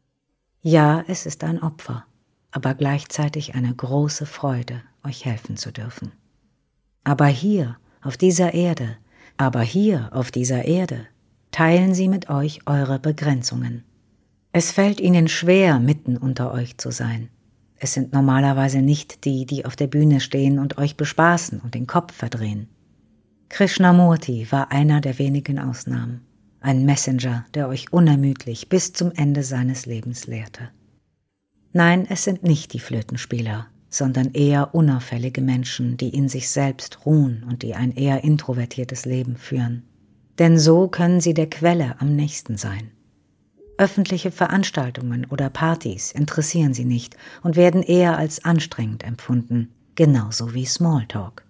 Ja, es ist ein Opfer, aber gleichzeitig eine große Freude, euch helfen zu dürfen. Aber hier, auf dieser Erde, aber hier, auf dieser Erde, teilen sie mit euch eure Begrenzungen. Es fällt ihnen schwer, mitten unter euch zu sein. Es sind normalerweise nicht die, die auf der Bühne stehen und euch bespaßen und den Kopf verdrehen. Krishnamurti war einer der wenigen Ausnahmen, ein Messenger, der euch unermüdlich bis zum Ende seines Lebens lehrte. Nein, es sind nicht die Flötenspieler, sondern eher unauffällige Menschen, die in sich selbst ruhen und die ein eher introvertiertes Leben führen. Denn so können sie der Quelle am nächsten sein. Öffentliche Veranstaltungen oder Partys interessieren sie nicht und werden eher als anstrengend empfunden, genauso wie Smalltalk.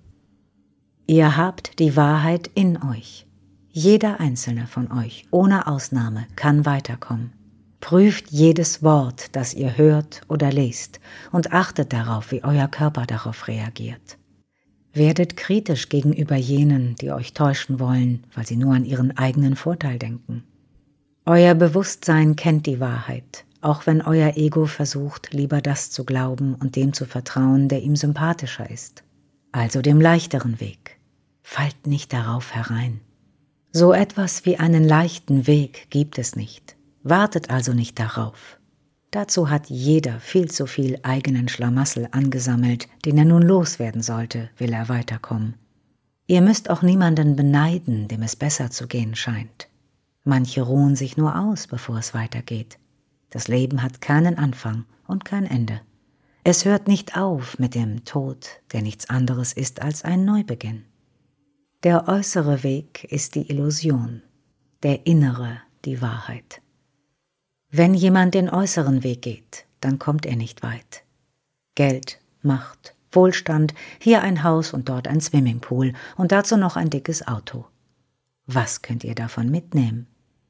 Ihr habt die Wahrheit in euch. Jeder einzelne von euch, ohne Ausnahme, kann weiterkommen. Prüft jedes Wort, das ihr hört oder lest, und achtet darauf, wie euer Körper darauf reagiert. Werdet kritisch gegenüber jenen, die euch täuschen wollen, weil sie nur an ihren eigenen Vorteil denken. Euer Bewusstsein kennt die Wahrheit, auch wenn euer Ego versucht, lieber das zu glauben und dem zu vertrauen, der ihm sympathischer ist. Also dem leichteren Weg. Fallt nicht darauf herein. So etwas wie einen leichten Weg gibt es nicht. Wartet also nicht darauf. Dazu hat jeder viel zu viel eigenen Schlamassel angesammelt, den er nun loswerden sollte, will er weiterkommen. Ihr müsst auch niemanden beneiden, dem es besser zu gehen scheint. Manche ruhen sich nur aus, bevor es weitergeht. Das Leben hat keinen Anfang und kein Ende. Es hört nicht auf mit dem Tod, der nichts anderes ist als ein Neubeginn. Der äußere Weg ist die Illusion, der innere die Wahrheit. Wenn jemand den äußeren Weg geht, dann kommt er nicht weit. Geld, Macht, Wohlstand, hier ein Haus und dort ein Swimmingpool und dazu noch ein dickes Auto. Was könnt ihr davon mitnehmen?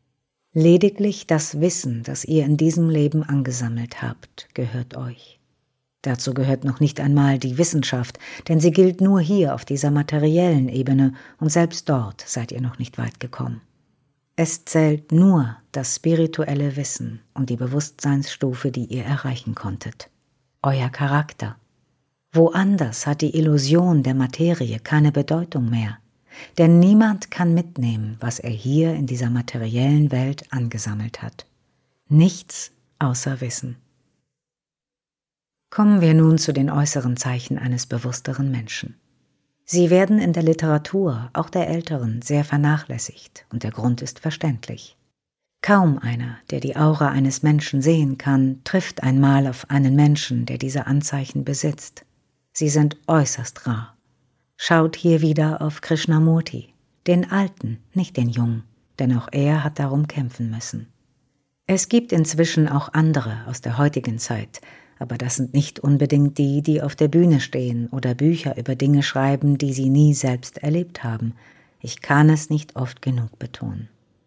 Lediglich das Wissen, das ihr in diesem Leben angesammelt habt, gehört euch. Dazu gehört noch nicht einmal die Wissenschaft, denn sie gilt nur hier auf dieser materiellen Ebene und selbst dort seid ihr noch nicht weit gekommen. Es zählt nur das spirituelle Wissen und die Bewusstseinsstufe, die ihr erreichen konntet. Euer Charakter. Woanders hat die Illusion der Materie keine Bedeutung mehr. Denn niemand kann mitnehmen, was er hier in dieser materiellen Welt angesammelt hat. Nichts außer Wissen. Kommen wir nun zu den äußeren Zeichen eines bewussteren Menschen. Sie werden in der Literatur, auch der älteren, sehr vernachlässigt, und der Grund ist verständlich. Kaum einer, der die Aura eines Menschen sehen kann, trifft einmal auf einen Menschen, der diese Anzeichen besitzt. Sie sind äußerst rar. Schaut hier wieder auf Krishnamurti, den Alten, nicht den Jungen, denn auch er hat darum kämpfen müssen. Es gibt inzwischen auch andere aus der heutigen Zeit, aber das sind nicht unbedingt die, die auf der Bühne stehen oder Bücher über Dinge schreiben, die sie nie selbst erlebt haben. Ich kann es nicht oft genug betonen.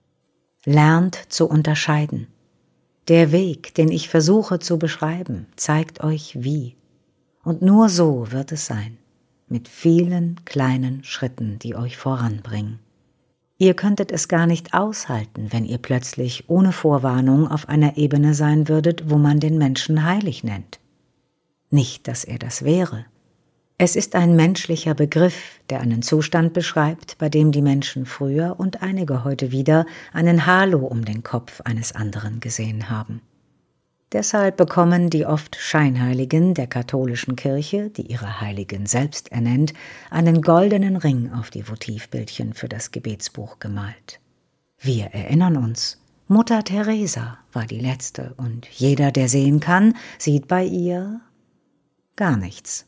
Lernt zu unterscheiden. Der Weg, den ich versuche zu beschreiben, zeigt euch wie. Und nur so wird es sein, mit vielen kleinen Schritten, die euch voranbringen. Ihr könntet es gar nicht aushalten, wenn ihr plötzlich ohne Vorwarnung auf einer Ebene sein würdet, wo man den Menschen heilig nennt. Nicht, dass er das wäre. Es ist ein menschlicher Begriff, der einen Zustand beschreibt, bei dem die Menschen früher und einige heute wieder einen Halo um den Kopf eines anderen gesehen haben. Deshalb bekommen die oft Scheinheiligen der katholischen Kirche, die ihre Heiligen selbst ernennt, einen goldenen Ring auf die Votivbildchen für das Gebetsbuch gemalt. Wir erinnern uns, Mutter Teresa war die letzte und jeder, der sehen kann, sieht bei ihr gar nichts.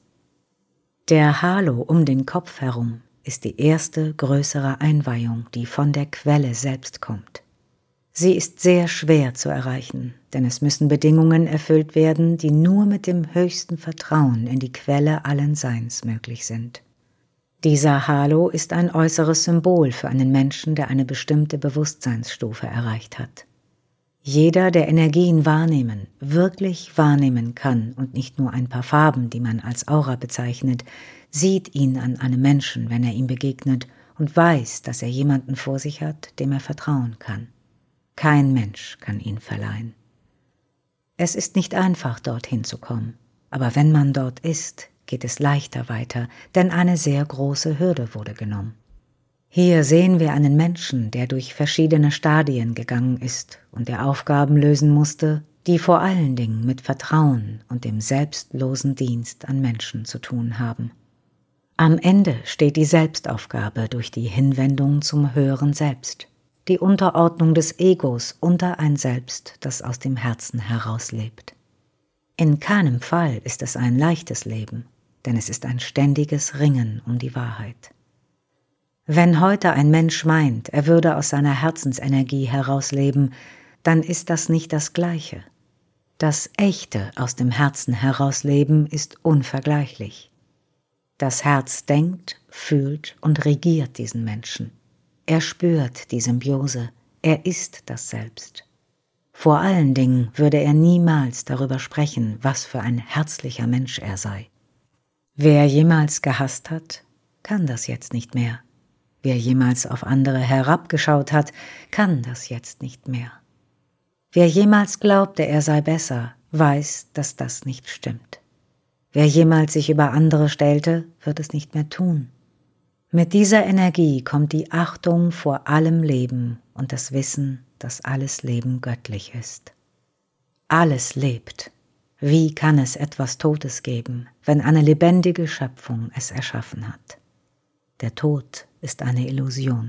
Der Halo um den Kopf herum ist die erste größere Einweihung, die von der Quelle selbst kommt. Sie ist sehr schwer zu erreichen, denn es müssen Bedingungen erfüllt werden, die nur mit dem höchsten Vertrauen in die Quelle allen Seins möglich sind. Dieser Halo ist ein äußeres Symbol für einen Menschen, der eine bestimmte Bewusstseinsstufe erreicht hat. Jeder, der Energien wahrnehmen, wirklich wahrnehmen kann und nicht nur ein paar Farben, die man als Aura bezeichnet, sieht ihn an einem Menschen, wenn er ihm begegnet und weiß, dass er jemanden vor sich hat, dem er vertrauen kann. Kein Mensch kann ihn verleihen. Es ist nicht einfach, dorthin zu kommen, aber wenn man dort ist, geht es leichter weiter, denn eine sehr große Hürde wurde genommen. Hier sehen wir einen Menschen, der durch verschiedene Stadien gegangen ist und der Aufgaben lösen musste, die vor allen Dingen mit Vertrauen und dem selbstlosen Dienst an Menschen zu tun haben. Am Ende steht die Selbstaufgabe durch die Hinwendung zum höheren Selbst, die Unterordnung des Egos unter ein Selbst, das aus dem Herzen herauslebt. In keinem Fall ist es ein leichtes Leben, denn es ist ein ständiges Ringen um die Wahrheit. Wenn heute ein Mensch meint, er würde aus seiner Herzensenergie herausleben, dann ist das nicht das Gleiche. Das echte aus dem Herzen herausleben ist unvergleichlich. Das Herz denkt, fühlt und regiert diesen Menschen. Er spürt die Symbiose, er ist das Selbst. Vor allen Dingen würde er niemals darüber sprechen, was für ein herzlicher Mensch er sei. Wer jemals gehasst hat, kann das jetzt nicht mehr. Wer jemals auf andere herabgeschaut hat, kann das jetzt nicht mehr. Wer jemals glaubte, er sei besser, weiß, dass das nicht stimmt. Wer jemals sich über andere stellte, wird es nicht mehr tun. Mit dieser Energie kommt die Achtung vor allem Leben und das Wissen, dass alles Leben göttlich ist. Alles lebt. Wie kann es etwas Totes geben, wenn eine lebendige Schöpfung es erschaffen hat? Der Tod ist eine Illusion.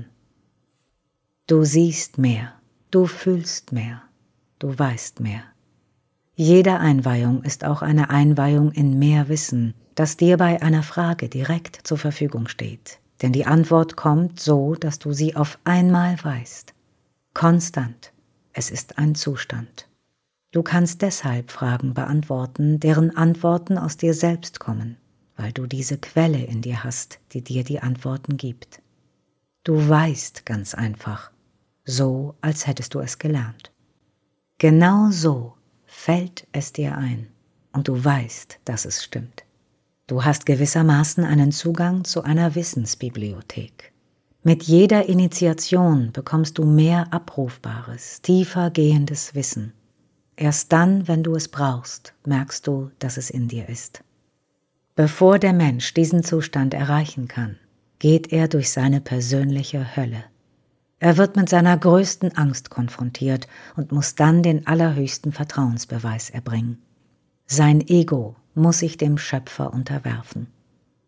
Du siehst mehr, du fühlst mehr, du weißt mehr. Jede Einweihung ist auch eine Einweihung in mehr Wissen, das dir bei einer Frage direkt zur Verfügung steht. Denn die Antwort kommt so, dass du sie auf einmal weißt. Konstant. Es ist ein Zustand. Du kannst deshalb Fragen beantworten, deren Antworten aus dir selbst kommen, weil du diese Quelle in dir hast, die dir die Antworten gibt. Du weißt ganz einfach, so als hättest du es gelernt. Genau so fällt es dir ein und du weißt, dass es stimmt. Du hast gewissermaßen einen Zugang zu einer Wissensbibliothek. Mit jeder Initiation bekommst du mehr abrufbares, tiefer gehendes Wissen. Erst dann, wenn du es brauchst, merkst du, dass es in dir ist. Bevor der Mensch diesen Zustand erreichen kann, geht er durch seine persönliche Hölle. Er wird mit seiner größten Angst konfrontiert und muss dann den allerhöchsten Vertrauensbeweis erbringen. Sein Ego muss sich dem Schöpfer unterwerfen.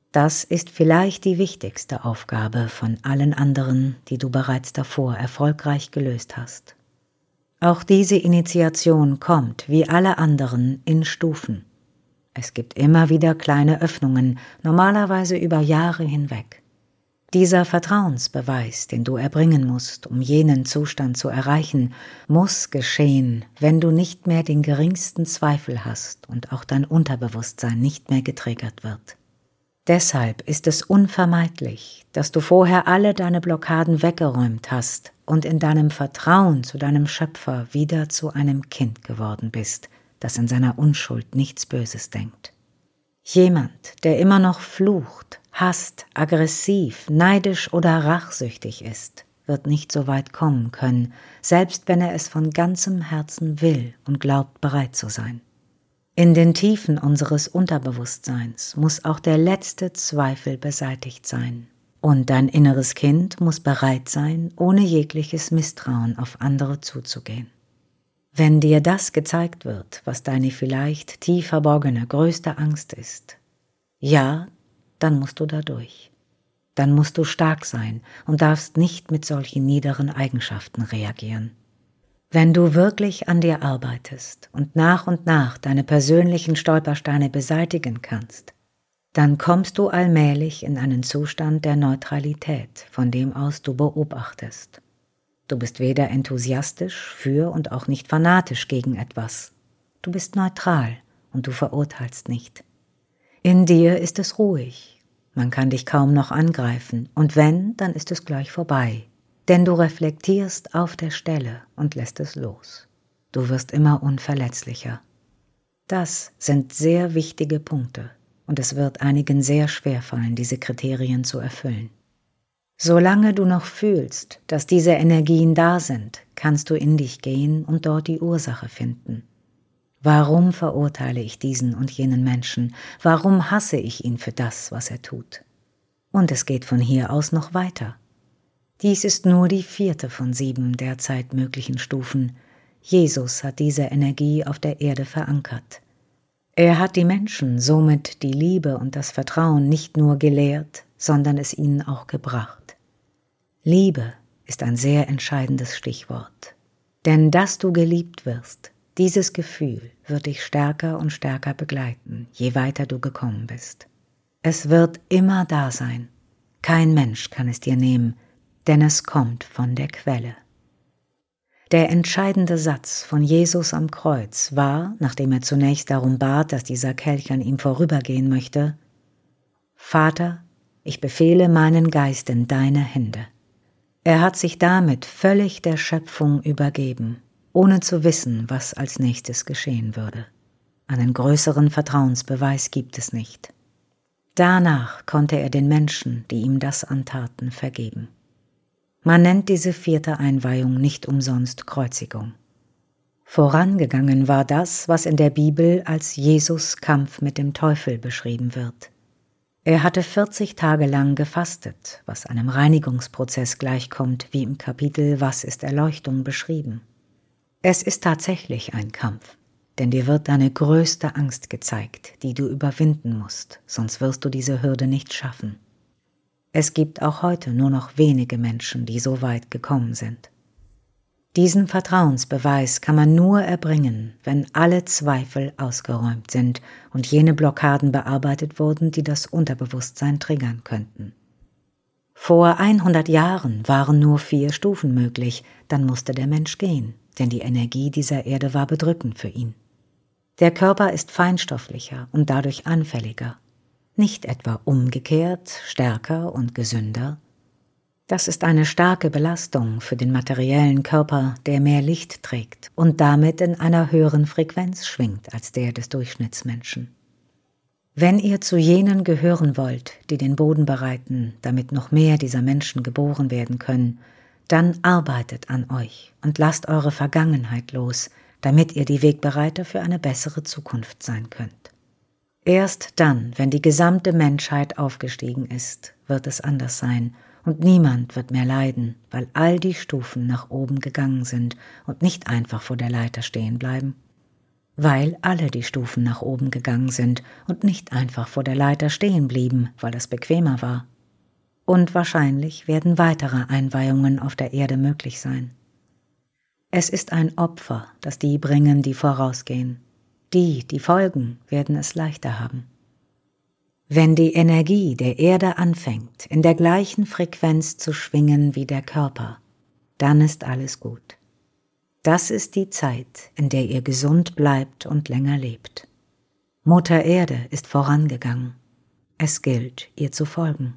Das ist vielleicht die wichtigste Aufgabe von allen anderen, die du bereits davor erfolgreich gelöst hast. Auch diese Initiation kommt, wie alle anderen, in Stufen. Es gibt immer wieder kleine Öffnungen, normalerweise über Jahre hinweg. Dieser Vertrauensbeweis, den du erbringen musst, um jenen Zustand zu erreichen, muss geschehen, wenn du nicht mehr den geringsten Zweifel hast und auch dein Unterbewusstsein nicht mehr getriggert wird. Deshalb ist es unvermeidlich, dass du vorher alle deine Blockaden weggeräumt hast und in deinem Vertrauen zu deinem Schöpfer wieder zu einem Kind geworden bist, das in seiner Unschuld nichts Böses denkt. Jemand, der immer noch flucht, hasst, aggressiv, neidisch oder rachsüchtig ist, wird nicht so weit kommen können, selbst wenn er es von ganzem Herzen will und glaubt, bereit zu sein. In den Tiefen unseres Unterbewusstseins muss auch der letzte Zweifel beseitigt sein. Und dein inneres Kind muss bereit sein, ohne jegliches Misstrauen auf andere zuzugehen. Wenn dir das gezeigt wird, was deine vielleicht tief verborgene größte Angst ist, ja, dann musst du da durch. Dann musst du stark sein und darfst nicht mit solchen niederen Eigenschaften reagieren. Wenn du wirklich an dir arbeitest und nach und nach deine persönlichen Stolpersteine beseitigen kannst, dann kommst du allmählich in einen Zustand der Neutralität, von dem aus du beobachtest. Du bist weder enthusiastisch für und auch nicht fanatisch gegen etwas. Du bist neutral und du verurteilst nicht. In dir ist es ruhig, man kann dich kaum noch angreifen und wenn, dann ist es gleich vorbei, denn du reflektierst auf der Stelle und lässt es los. Du wirst immer unverletzlicher. Das sind sehr wichtige Punkte und es wird einigen sehr schwer fallen, diese Kriterien zu erfüllen. Solange du noch fühlst, dass diese Energien da sind, kannst du in dich gehen und dort die Ursache finden. Warum verurteile ich diesen und jenen Menschen? Warum hasse ich ihn für das, was er tut? Und es geht von hier aus noch weiter. Dies ist nur die vierte von sieben derzeit möglichen Stufen. Jesus hat diese Energie auf der Erde verankert. Er hat die Menschen somit die Liebe und das Vertrauen nicht nur gelehrt, sondern es ihnen auch gebracht. Liebe ist ein sehr entscheidendes Stichwort. Denn dass du geliebt wirst, dieses Gefühl wird dich stärker und stärker begleiten, je weiter du gekommen bist. Es wird immer da sein. Kein Mensch kann es dir nehmen, denn es kommt von der Quelle. Der entscheidende Satz von Jesus am Kreuz war, nachdem er zunächst darum bat, dass dieser Kelch an ihm vorübergehen möchte: Vater, ich befehle meinen Geist in deine Hände. Er hat sich damit völlig der Schöpfung übergeben, ohne zu wissen, was als nächstes geschehen würde. Einen größeren Vertrauensbeweis gibt es nicht. Danach konnte er den Menschen, die ihm das antaten, vergeben. Man nennt diese vierte Einweihung nicht umsonst Kreuzigung. Vorangegangen war das, was in der Bibel als Jesus Kampf mit dem Teufel beschrieben wird. Er hatte vierzig Tage lang gefastet, was einem Reinigungsprozess gleichkommt, wie im Kapitel Was ist Erleuchtung beschrieben. Es ist tatsächlich ein Kampf, denn dir wird deine größte Angst gezeigt, die du überwinden musst, sonst wirst du diese Hürde nicht schaffen. Es gibt auch heute nur noch wenige Menschen, die so weit gekommen sind. Diesen Vertrauensbeweis kann man nur erbringen, wenn alle Zweifel ausgeräumt sind und jene Blockaden bearbeitet wurden, die das Unterbewusstsein triggern könnten. Vor hundert Jahren waren nur vier Stufen möglich, dann musste der Mensch gehen, denn die Energie dieser Erde war bedrückend für ihn. Der Körper ist feinstofflicher und dadurch anfälliger, nicht etwa umgekehrt, stärker und gesünder. Das ist eine starke Belastung für den materiellen Körper, der mehr Licht trägt und damit in einer höheren Frequenz schwingt als der des Durchschnittsmenschen. Wenn ihr zu jenen gehören wollt, die den Boden bereiten, damit noch mehr dieser Menschen geboren werden können, dann arbeitet an euch und lasst eure Vergangenheit los, damit ihr die Wegbereiter für eine bessere Zukunft sein könnt. Erst dann, wenn die gesamte Menschheit aufgestiegen ist, wird es anders sein und niemand wird mehr leiden, weil all die Stufen nach oben gegangen sind und nicht einfach vor der Leiter stehen bleiben. weil alle die Stufen nach oben gegangen sind und nicht einfach vor der Leiter stehen blieben, weil das bequemer war. Und wahrscheinlich werden weitere Einweihungen auf der Erde möglich sein. Es ist ein Opfer, das die bringen, die vorausgehen. Die, die folgen, werden es leichter haben. Wenn die Energie der Erde anfängt, in der gleichen Frequenz zu schwingen wie der Körper, dann ist alles gut. Das ist die Zeit, in der ihr gesund bleibt und länger lebt. Mutter Erde ist vorangegangen. Es gilt, ihr zu folgen.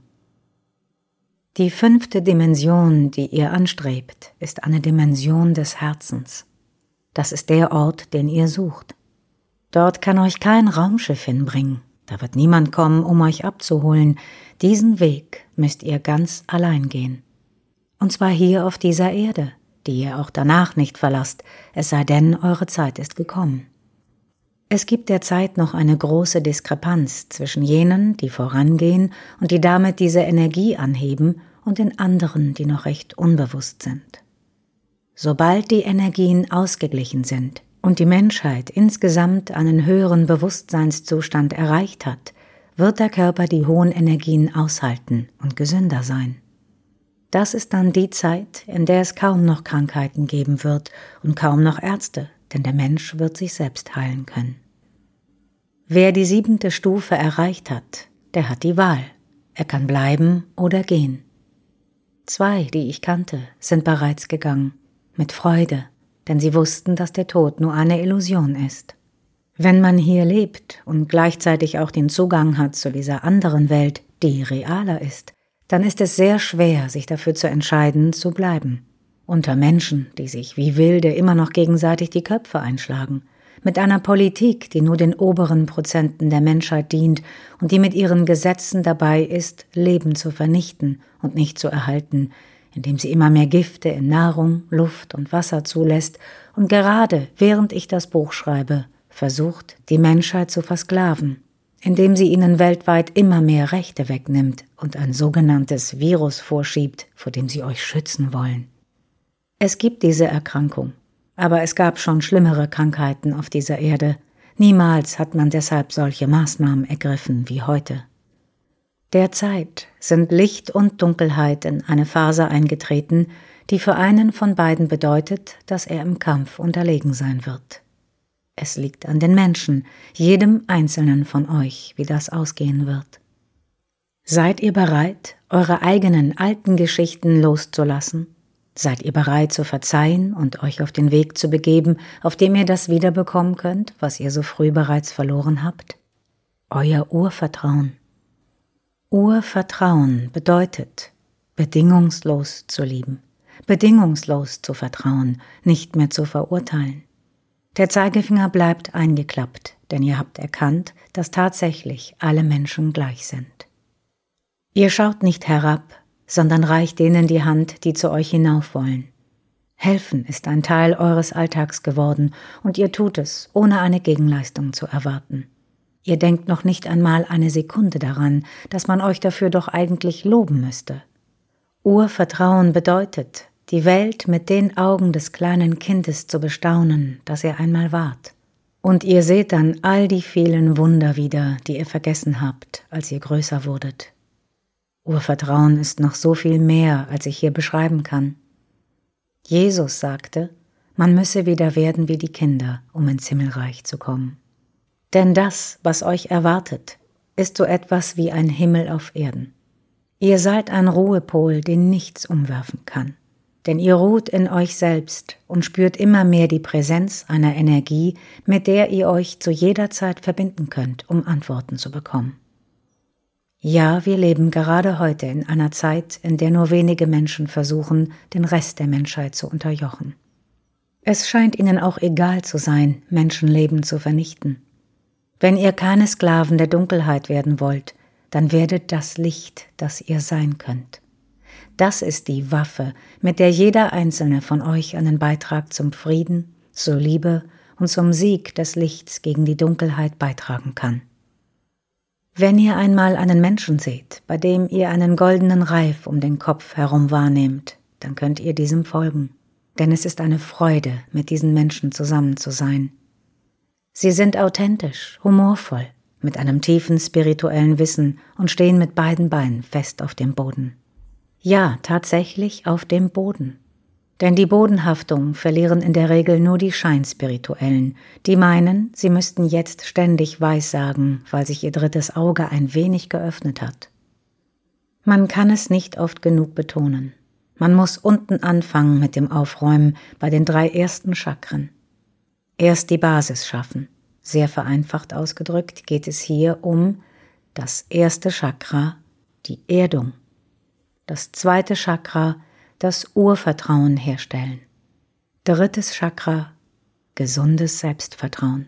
Die fünfte Dimension, die ihr anstrebt, ist eine Dimension des Herzens. Das ist der Ort, den ihr sucht. Dort kann euch kein Raumschiff hinbringen. Da wird niemand kommen, um euch abzuholen. Diesen Weg müsst ihr ganz allein gehen. Und zwar hier auf dieser Erde, die ihr auch danach nicht verlasst, es sei denn, eure Zeit ist gekommen. Es gibt derzeit noch eine große Diskrepanz zwischen jenen, die vorangehen und die damit diese Energie anheben, und den anderen, die noch recht unbewusst sind. Sobald die Energien ausgeglichen sind und die Menschheit insgesamt einen höheren Bewusstseinszustand erreicht hat, wird der Körper die hohen Energien aushalten und gesünder sein. Das ist dann die Zeit, in der es kaum noch Krankheiten geben wird und kaum noch Ärzte, denn der Mensch wird sich selbst heilen können. Wer die siebente Stufe erreicht hat, der hat die Wahl. Er kann bleiben oder gehen. Zwei, die ich kannte, sind bereits gegangen, mit Freude, denn sie wussten, dass der Tod nur eine Illusion ist. Wenn man hier lebt und gleichzeitig auch den Zugang hat zu dieser anderen Welt, die realer ist, dann ist es sehr schwer, sich dafür zu entscheiden, zu bleiben. Unter Menschen, die sich wie Wilde immer noch gegenseitig die Köpfe einschlagen, mit einer Politik, die nur den oberen Prozenten der Menschheit dient und die mit ihren Gesetzen dabei ist, Leben zu vernichten und nicht zu erhalten, indem sie immer mehr Gifte in Nahrung, Luft und Wasser zulässt und gerade, während ich das Buch schreibe, versucht, die Menschheit zu versklaven, indem sie ihnen weltweit immer mehr Rechte wegnimmt und ein sogenanntes Virus vorschiebt, vor dem sie euch schützen wollen. Es gibt diese Erkrankung, aber es gab schon schlimmere Krankheiten auf dieser Erde. Niemals hat man deshalb solche Maßnahmen ergriffen wie heute. Derzeit sind Licht und Dunkelheit in eine Phase eingetreten, die für einen von beiden bedeutet, dass er im Kampf unterlegen sein wird. Es liegt an den Menschen, jedem Einzelnen von euch, wie das ausgehen wird. Seid ihr bereit, eure eigenen alten Geschichten loszulassen? Seid ihr bereit zu verzeihen und euch auf den Weg zu begeben, auf dem ihr das wiederbekommen könnt, was ihr so früh bereits verloren habt? Euer Urvertrauen. Urvertrauen bedeutet, bedingungslos zu lieben, bedingungslos zu vertrauen, nicht mehr zu verurteilen. Der Zeigefinger bleibt eingeklappt, denn ihr habt erkannt, dass tatsächlich alle Menschen gleich sind. Ihr schaut nicht herab, sondern reicht denen die Hand, die zu euch hinauf wollen. Helfen ist ein Teil eures Alltags geworden und ihr tut es, ohne eine Gegenleistung zu erwarten. Ihr denkt noch nicht einmal eine Sekunde daran, dass man euch dafür doch eigentlich loben müsste. Urvertrauen bedeutet, die Welt mit den Augen des kleinen Kindes zu bestaunen, das ihr einmal wart. Und ihr seht dann all die vielen Wunder wieder, die ihr vergessen habt, als ihr größer wurdet. Urvertrauen ist noch so viel mehr, als ich hier beschreiben kann. Jesus sagte, man müsse wieder werden wie die Kinder, um ins Himmelreich zu kommen. Denn das, was euch erwartet, ist so etwas wie ein Himmel auf Erden. Ihr seid ein Ruhepol, den nichts umwerfen kann. Denn ihr ruht in euch selbst und spürt immer mehr die Präsenz einer Energie, mit der ihr euch zu jeder Zeit verbinden könnt, um Antworten zu bekommen. Ja, wir leben gerade heute in einer Zeit, in der nur wenige Menschen versuchen, den Rest der Menschheit zu unterjochen. Es scheint ihnen auch egal zu sein, Menschenleben zu vernichten. Wenn ihr keine Sklaven der Dunkelheit werden wollt, dann werdet das Licht, das ihr sein könnt. Das ist die Waffe, mit der jeder einzelne von euch einen Beitrag zum Frieden, zur Liebe und zum Sieg des Lichts gegen die Dunkelheit beitragen kann. Wenn ihr einmal einen Menschen seht, bei dem ihr einen goldenen Reif um den Kopf herum wahrnehmt, dann könnt ihr diesem folgen, denn es ist eine Freude, mit diesen Menschen zusammen zu sein. Sie sind authentisch, humorvoll, mit einem tiefen spirituellen Wissen und stehen mit beiden Beinen fest auf dem Boden. Ja, tatsächlich auf dem Boden. Denn die Bodenhaftung verlieren in der Regel nur die Scheinspirituellen, die meinen, sie müssten jetzt ständig Weissagen, weil sich ihr drittes Auge ein wenig geöffnet hat. Man kann es nicht oft genug betonen. Man muss unten anfangen mit dem Aufräumen bei den drei ersten Chakren. Erst die Basis schaffen. Sehr vereinfacht ausgedrückt geht es hier um das erste Chakra, die Erdung. Das zweite Chakra, das Urvertrauen herstellen. Drittes Chakra, gesundes Selbstvertrauen.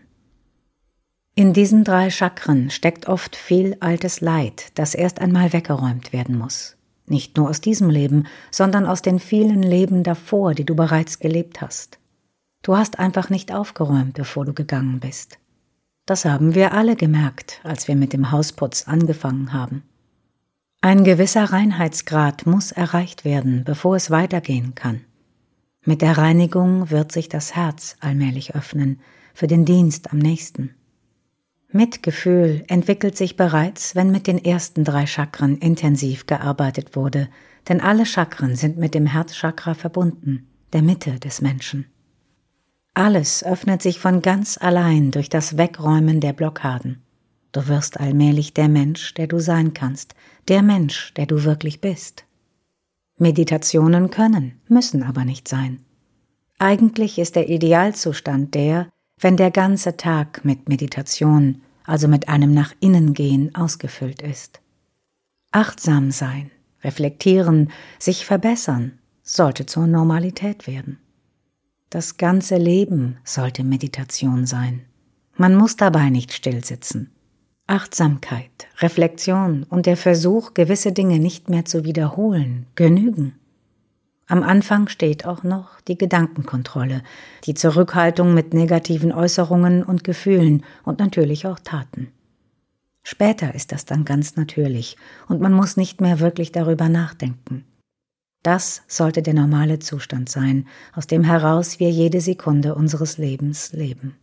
In diesen drei Chakren steckt oft viel altes Leid, das erst einmal weggeräumt werden muss. Nicht nur aus diesem Leben, sondern aus den vielen Leben davor, die du bereits gelebt hast. Du hast einfach nicht aufgeräumt, bevor du gegangen bist. Das haben wir alle gemerkt, als wir mit dem Hausputz angefangen haben. Ein gewisser Reinheitsgrad muss erreicht werden, bevor es weitergehen kann. Mit der Reinigung wird sich das Herz allmählich öffnen für den Dienst am nächsten. Mitgefühl entwickelt sich bereits, wenn mit den ersten drei Chakren intensiv gearbeitet wurde, denn alle Chakren sind mit dem Herzchakra verbunden, der Mitte des Menschen. Alles öffnet sich von ganz allein durch das Wegräumen der Blockaden. Du wirst allmählich der Mensch, der du sein kannst, der Mensch, der du wirklich bist. Meditationen können, müssen aber nicht sein. Eigentlich ist der Idealzustand der, wenn der ganze Tag mit Meditation, also mit einem nach innen gehen, ausgefüllt ist. Achtsam sein, reflektieren, sich verbessern, sollte zur Normalität werden. Das ganze Leben sollte Meditation sein. Man muss dabei nicht stillsitzen. Achtsamkeit, Reflexion und der Versuch, gewisse Dinge nicht mehr zu wiederholen, genügen. Am Anfang steht auch noch die Gedankenkontrolle, die Zurückhaltung mit negativen Äußerungen und Gefühlen und natürlich auch Taten. Später ist das dann ganz natürlich und man muss nicht mehr wirklich darüber nachdenken. Das sollte der normale Zustand sein, aus dem heraus wir jede Sekunde unseres Lebens leben.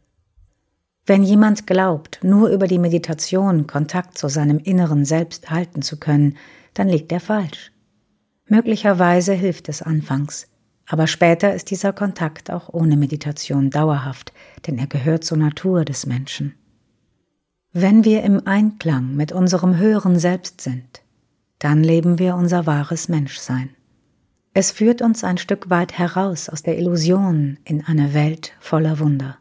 Wenn jemand glaubt, nur über die Meditation Kontakt zu seinem inneren Selbst halten zu können, dann liegt er falsch. Möglicherweise hilft es anfangs, aber später ist dieser Kontakt auch ohne Meditation dauerhaft, denn er gehört zur Natur des Menschen. Wenn wir im Einklang mit unserem höheren Selbst sind, dann leben wir unser wahres Menschsein. Es führt uns ein Stück weit heraus aus der Illusion in eine Welt voller Wunder.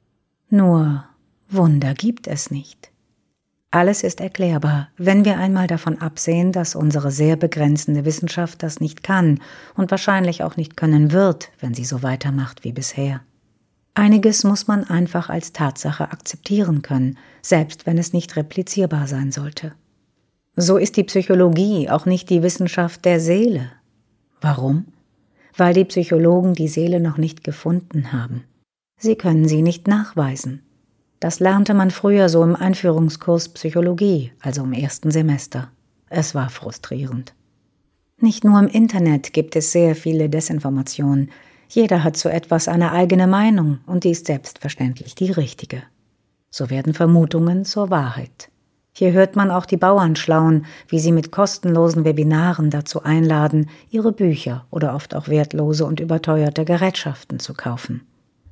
Nur Wunder gibt es nicht. Alles ist erklärbar, wenn wir einmal davon absehen, dass unsere sehr begrenzende Wissenschaft das nicht kann und wahrscheinlich auch nicht können wird, wenn sie so weitermacht wie bisher. Einiges muss man einfach als Tatsache akzeptieren können, selbst wenn es nicht replizierbar sein sollte. So ist die Psychologie auch nicht die Wissenschaft der Seele. Warum? Weil die Psychologen die Seele noch nicht gefunden haben. Sie können sie nicht nachweisen. Das lernte man früher so im Einführungskurs Psychologie, also im ersten Semester. Es war frustrierend. Nicht nur im Internet gibt es sehr viele Desinformationen. Jeder hat zu etwas eine eigene Meinung und die ist selbstverständlich die richtige. So werden Vermutungen zur Wahrheit. Hier hört man auch die Bauernschlauen, wie sie mit kostenlosen Webinaren dazu einladen, ihre Bücher oder oft auch wertlose und überteuerte Gerätschaften zu kaufen.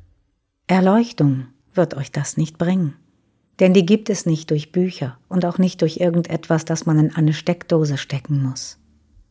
Erleuchtung wird euch das nicht bringen. Denn die gibt es nicht durch Bücher und auch nicht durch irgendetwas, das man in eine Steckdose stecken muss.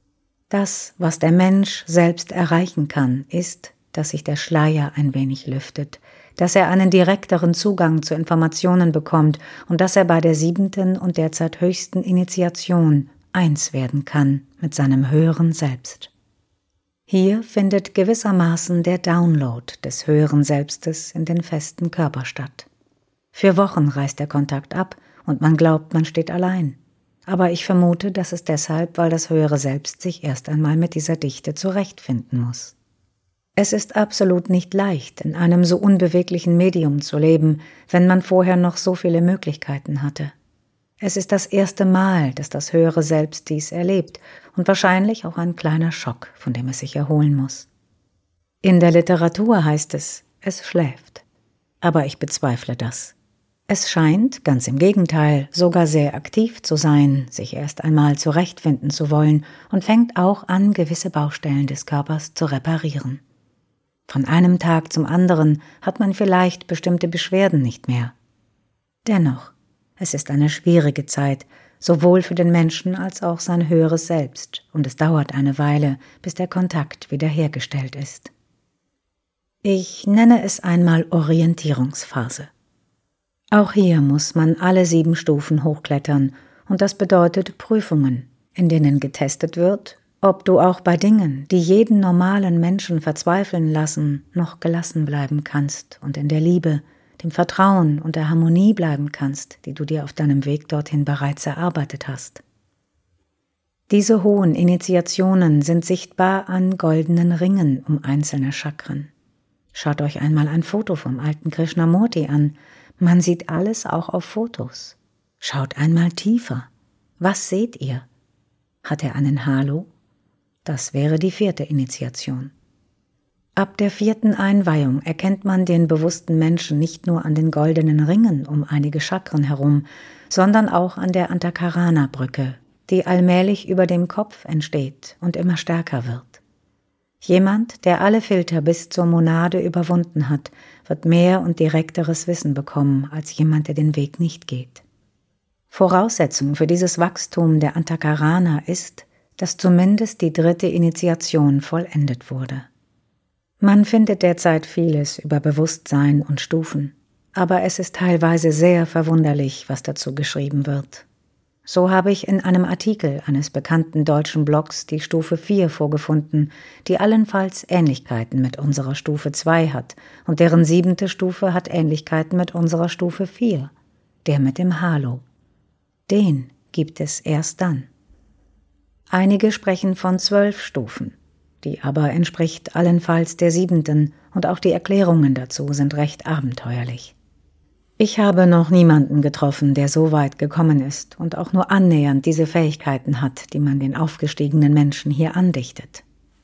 Das, was der Mensch selbst erreichen kann, ist, dass sich der Schleier ein wenig lüftet, dass er einen direkteren Zugang zu Informationen bekommt und dass er bei der siebenten und derzeit höchsten Initiation eins werden kann mit seinem höheren Selbst. Hier findet gewissermaßen der Download des höheren Selbstes in den festen Körper statt. Für Wochen reißt der Kontakt ab und man glaubt, man steht allein. Aber ich vermute, das ist deshalb, weil das höhere Selbst sich erst einmal mit dieser Dichte zurechtfinden muss. Es ist absolut nicht leicht, in einem so unbeweglichen Medium zu leben, wenn man vorher noch so viele Möglichkeiten hatte. Es ist das erste Mal, dass das höhere Selbst dies erlebt und wahrscheinlich auch ein kleiner Schock, von dem es sich erholen muss. In der Literatur heißt es, es schläft. Aber ich bezweifle das. Es scheint, ganz im Gegenteil, sogar sehr aktiv zu sein, sich erst einmal zurechtfinden zu wollen und fängt auch an, gewisse Baustellen des Körpers zu reparieren. Von einem Tag zum anderen hat man vielleicht bestimmte Beschwerden nicht mehr. Dennoch, es ist eine schwierige Zeit, sowohl für den Menschen als auch sein höheres Selbst, und es dauert eine Weile, bis der Kontakt wiederhergestellt ist. Ich nenne es einmal Orientierungsphase. Auch hier muss man alle sieben Stufen hochklettern, und das bedeutet Prüfungen, in denen getestet wird, ob du auch bei Dingen, die jeden normalen Menschen verzweifeln lassen, noch gelassen bleiben kannst und in der Liebe, dem Vertrauen und der Harmonie bleiben kannst, die du dir auf deinem Weg dorthin bereits erarbeitet hast. Diese hohen Initiationen sind sichtbar an goldenen Ringen um einzelne Chakren. Schaut euch einmal ein Foto vom alten Krishnamurti an. Man sieht alles auch auf Fotos. Schaut einmal tiefer. Was seht ihr? Hat er einen Halo? Das wäre die vierte Initiation. Ab der vierten Einweihung erkennt man den bewussten Menschen nicht nur an den goldenen Ringen um einige Chakren herum, sondern auch an der Antakarana-Brücke, die allmählich über dem Kopf entsteht und immer stärker wird. Jemand, der alle Filter bis zur Monade überwunden hat, wird mehr und direkteres Wissen bekommen als jemand, der den Weg nicht geht. Voraussetzung für dieses Wachstum der Antakarana ist, dass zumindest die dritte Initiation vollendet wurde. Man findet derzeit vieles über Bewusstsein und Stufen, aber es ist teilweise sehr verwunderlich, was dazu geschrieben wird. So habe ich in einem Artikel eines bekannten deutschen Blogs die Stufe vier vorgefunden, die allenfalls Ähnlichkeiten mit unserer Stufe zwei hat, und deren siebente Stufe hat Ähnlichkeiten mit unserer Stufe vier, der mit dem Halo. Den gibt es erst dann. Einige sprechen von zwölf Stufen, die aber entspricht allenfalls der siebenten, und auch die Erklärungen dazu sind recht abenteuerlich. Ich habe noch niemanden getroffen, der so weit gekommen ist und auch nur annähernd diese Fähigkeiten hat, die man den aufgestiegenen Menschen hier andichtet.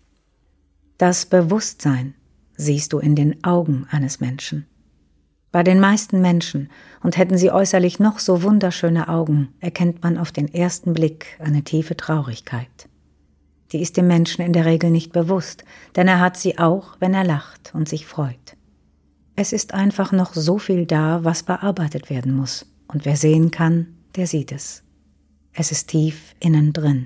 Das Bewusstsein siehst du in den Augen eines Menschen. Bei den meisten Menschen, und hätten sie äußerlich noch so wunderschöne Augen, erkennt man auf den ersten Blick eine tiefe Traurigkeit. Die ist dem Menschen in der Regel nicht bewusst, denn er hat sie auch, wenn er lacht und sich freut. Es ist einfach noch so viel da, was bearbeitet werden muss, und wer sehen kann, der sieht es. Es ist tief innen drin.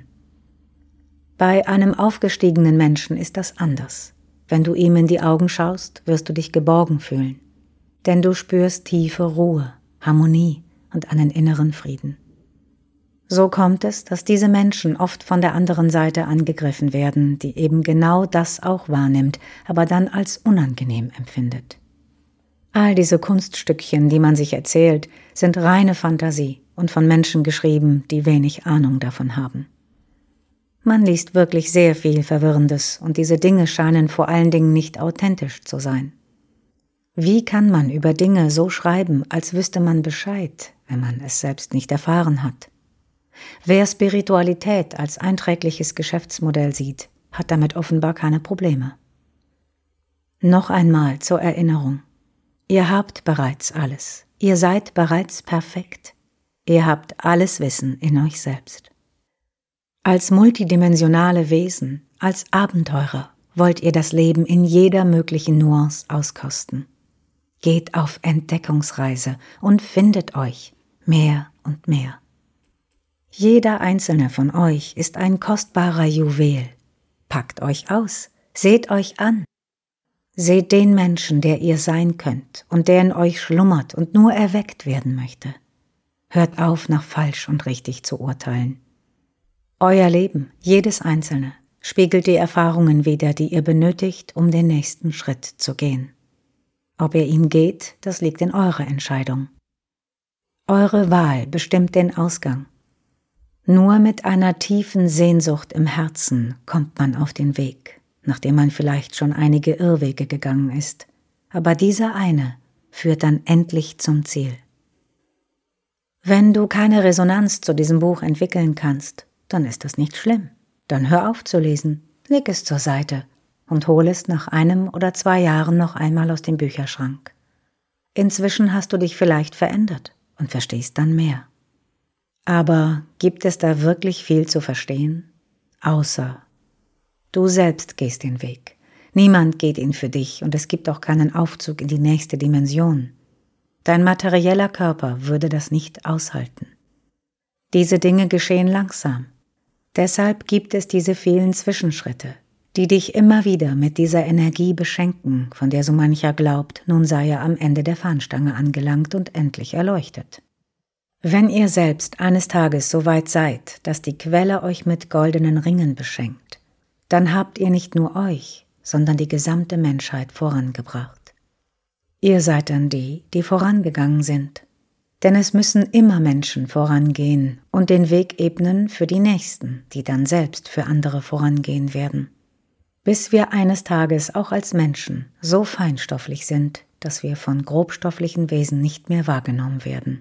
Bei einem aufgestiegenen Menschen ist das anders. Wenn du ihm in die Augen schaust, wirst du dich geborgen fühlen, denn du spürst tiefe Ruhe, Harmonie und einen inneren Frieden. So kommt es, dass diese Menschen oft von der anderen Seite angegriffen werden, die eben genau das auch wahrnimmt, aber dann als unangenehm empfindet. All diese Kunststückchen, die man sich erzählt, sind reine Fantasie und von Menschen geschrieben, die wenig Ahnung davon haben. Man liest wirklich sehr viel Verwirrendes, und diese Dinge scheinen vor allen Dingen nicht authentisch zu sein. Wie kann man über Dinge so schreiben, als wüsste man Bescheid, wenn man es selbst nicht erfahren hat? Wer Spiritualität als einträgliches Geschäftsmodell sieht, hat damit offenbar keine Probleme. Noch einmal zur Erinnerung. Ihr habt bereits alles. Ihr seid bereits perfekt. Ihr habt alles Wissen in euch selbst. Als multidimensionale Wesen, als Abenteurer wollt ihr das Leben in jeder möglichen Nuance auskosten. Geht auf Entdeckungsreise und findet euch mehr und mehr. Jeder einzelne von euch ist ein kostbarer Juwel. Packt euch aus, seht euch an. Seht den Menschen, der ihr sein könnt und der in euch schlummert und nur erweckt werden möchte. Hört auf, nach falsch und richtig zu urteilen. Euer Leben, jedes einzelne, spiegelt die Erfahrungen wider, die ihr benötigt, um den nächsten Schritt zu gehen. Ob ihr ihn geht, das liegt in eurer Entscheidung. Eure Wahl bestimmt den Ausgang. Nur mit einer tiefen Sehnsucht im Herzen kommt man auf den Weg, nachdem man vielleicht schon einige Irrwege gegangen ist, aber dieser eine führt dann endlich zum Ziel. Wenn du keine Resonanz zu diesem Buch entwickeln kannst, dann ist das nicht schlimm. Dann hör auf zu lesen, leg es zur Seite und hol es nach einem oder zwei Jahren noch einmal aus dem Bücherschrank. Inzwischen hast du dich vielleicht verändert und verstehst dann mehr. Aber gibt es da wirklich viel zu verstehen? Außer du selbst gehst den Weg. Niemand geht ihn für dich und es gibt auch keinen Aufzug in die nächste Dimension. Dein materieller Körper würde das nicht aushalten. Diese Dinge geschehen langsam. Deshalb gibt es diese vielen Zwischenschritte, die dich immer wieder mit dieser Energie beschenken, von der so mancher glaubt, nun sei er am Ende der Fahnenstange angelangt und endlich erleuchtet. Wenn ihr selbst eines Tages so weit seid, dass die Quelle euch mit goldenen Ringen beschenkt, dann habt ihr nicht nur euch, sondern die gesamte Menschheit vorangebracht. Ihr seid dann die, die vorangegangen sind. Denn es müssen immer Menschen vorangehen und den Weg ebnen für die Nächsten, die dann selbst für andere vorangehen werden. Bis wir eines Tages auch als Menschen so feinstofflich sind, dass wir von grobstofflichen Wesen nicht mehr wahrgenommen werden.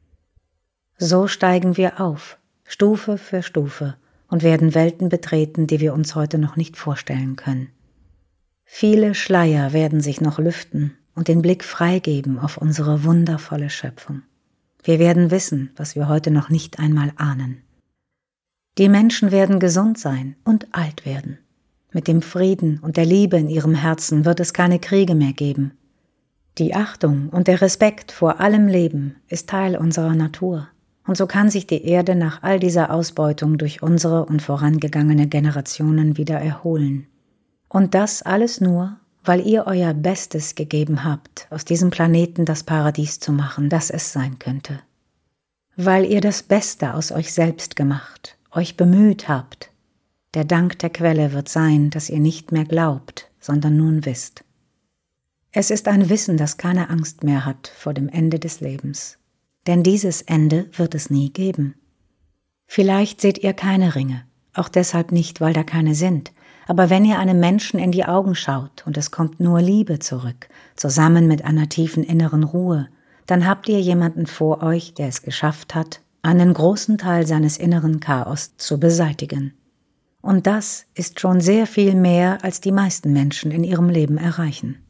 So steigen wir auf, Stufe für Stufe, und werden Welten betreten, die wir uns heute noch nicht vorstellen können. Viele Schleier werden sich noch lüften und den Blick freigeben auf unsere wundervolle Schöpfung. Wir werden wissen, was wir heute noch nicht einmal ahnen. Die Menschen werden gesund sein und alt werden. Mit dem Frieden und der Liebe in ihrem Herzen wird es keine Kriege mehr geben. Die Achtung und der Respekt vor allem Leben ist Teil unserer Natur. Und so kann sich die Erde nach all dieser Ausbeutung durch unsere und vorangegangene Generationen wieder erholen. Und das alles nur, weil ihr euer Bestes gegeben habt, aus diesem Planeten das Paradies zu machen, das es sein könnte. Weil ihr das Beste aus euch selbst gemacht, euch bemüht habt. Der Dank der Quelle wird sein, dass ihr nicht mehr glaubt, sondern nun wisst. Es ist ein Wissen, das keine Angst mehr hat vor dem Ende des Lebens. Denn dieses Ende wird es nie geben. Vielleicht seht ihr keine Ringe, auch deshalb nicht, weil da keine sind. Aber wenn ihr einem Menschen in die Augen schaut und es kommt nur Liebe zurück, zusammen mit einer tiefen inneren Ruhe, dann habt ihr jemanden vor euch, der es geschafft hat, einen großen Teil seines inneren Chaos zu beseitigen. Und das ist schon sehr viel mehr, als die meisten Menschen in ihrem Leben erreichen.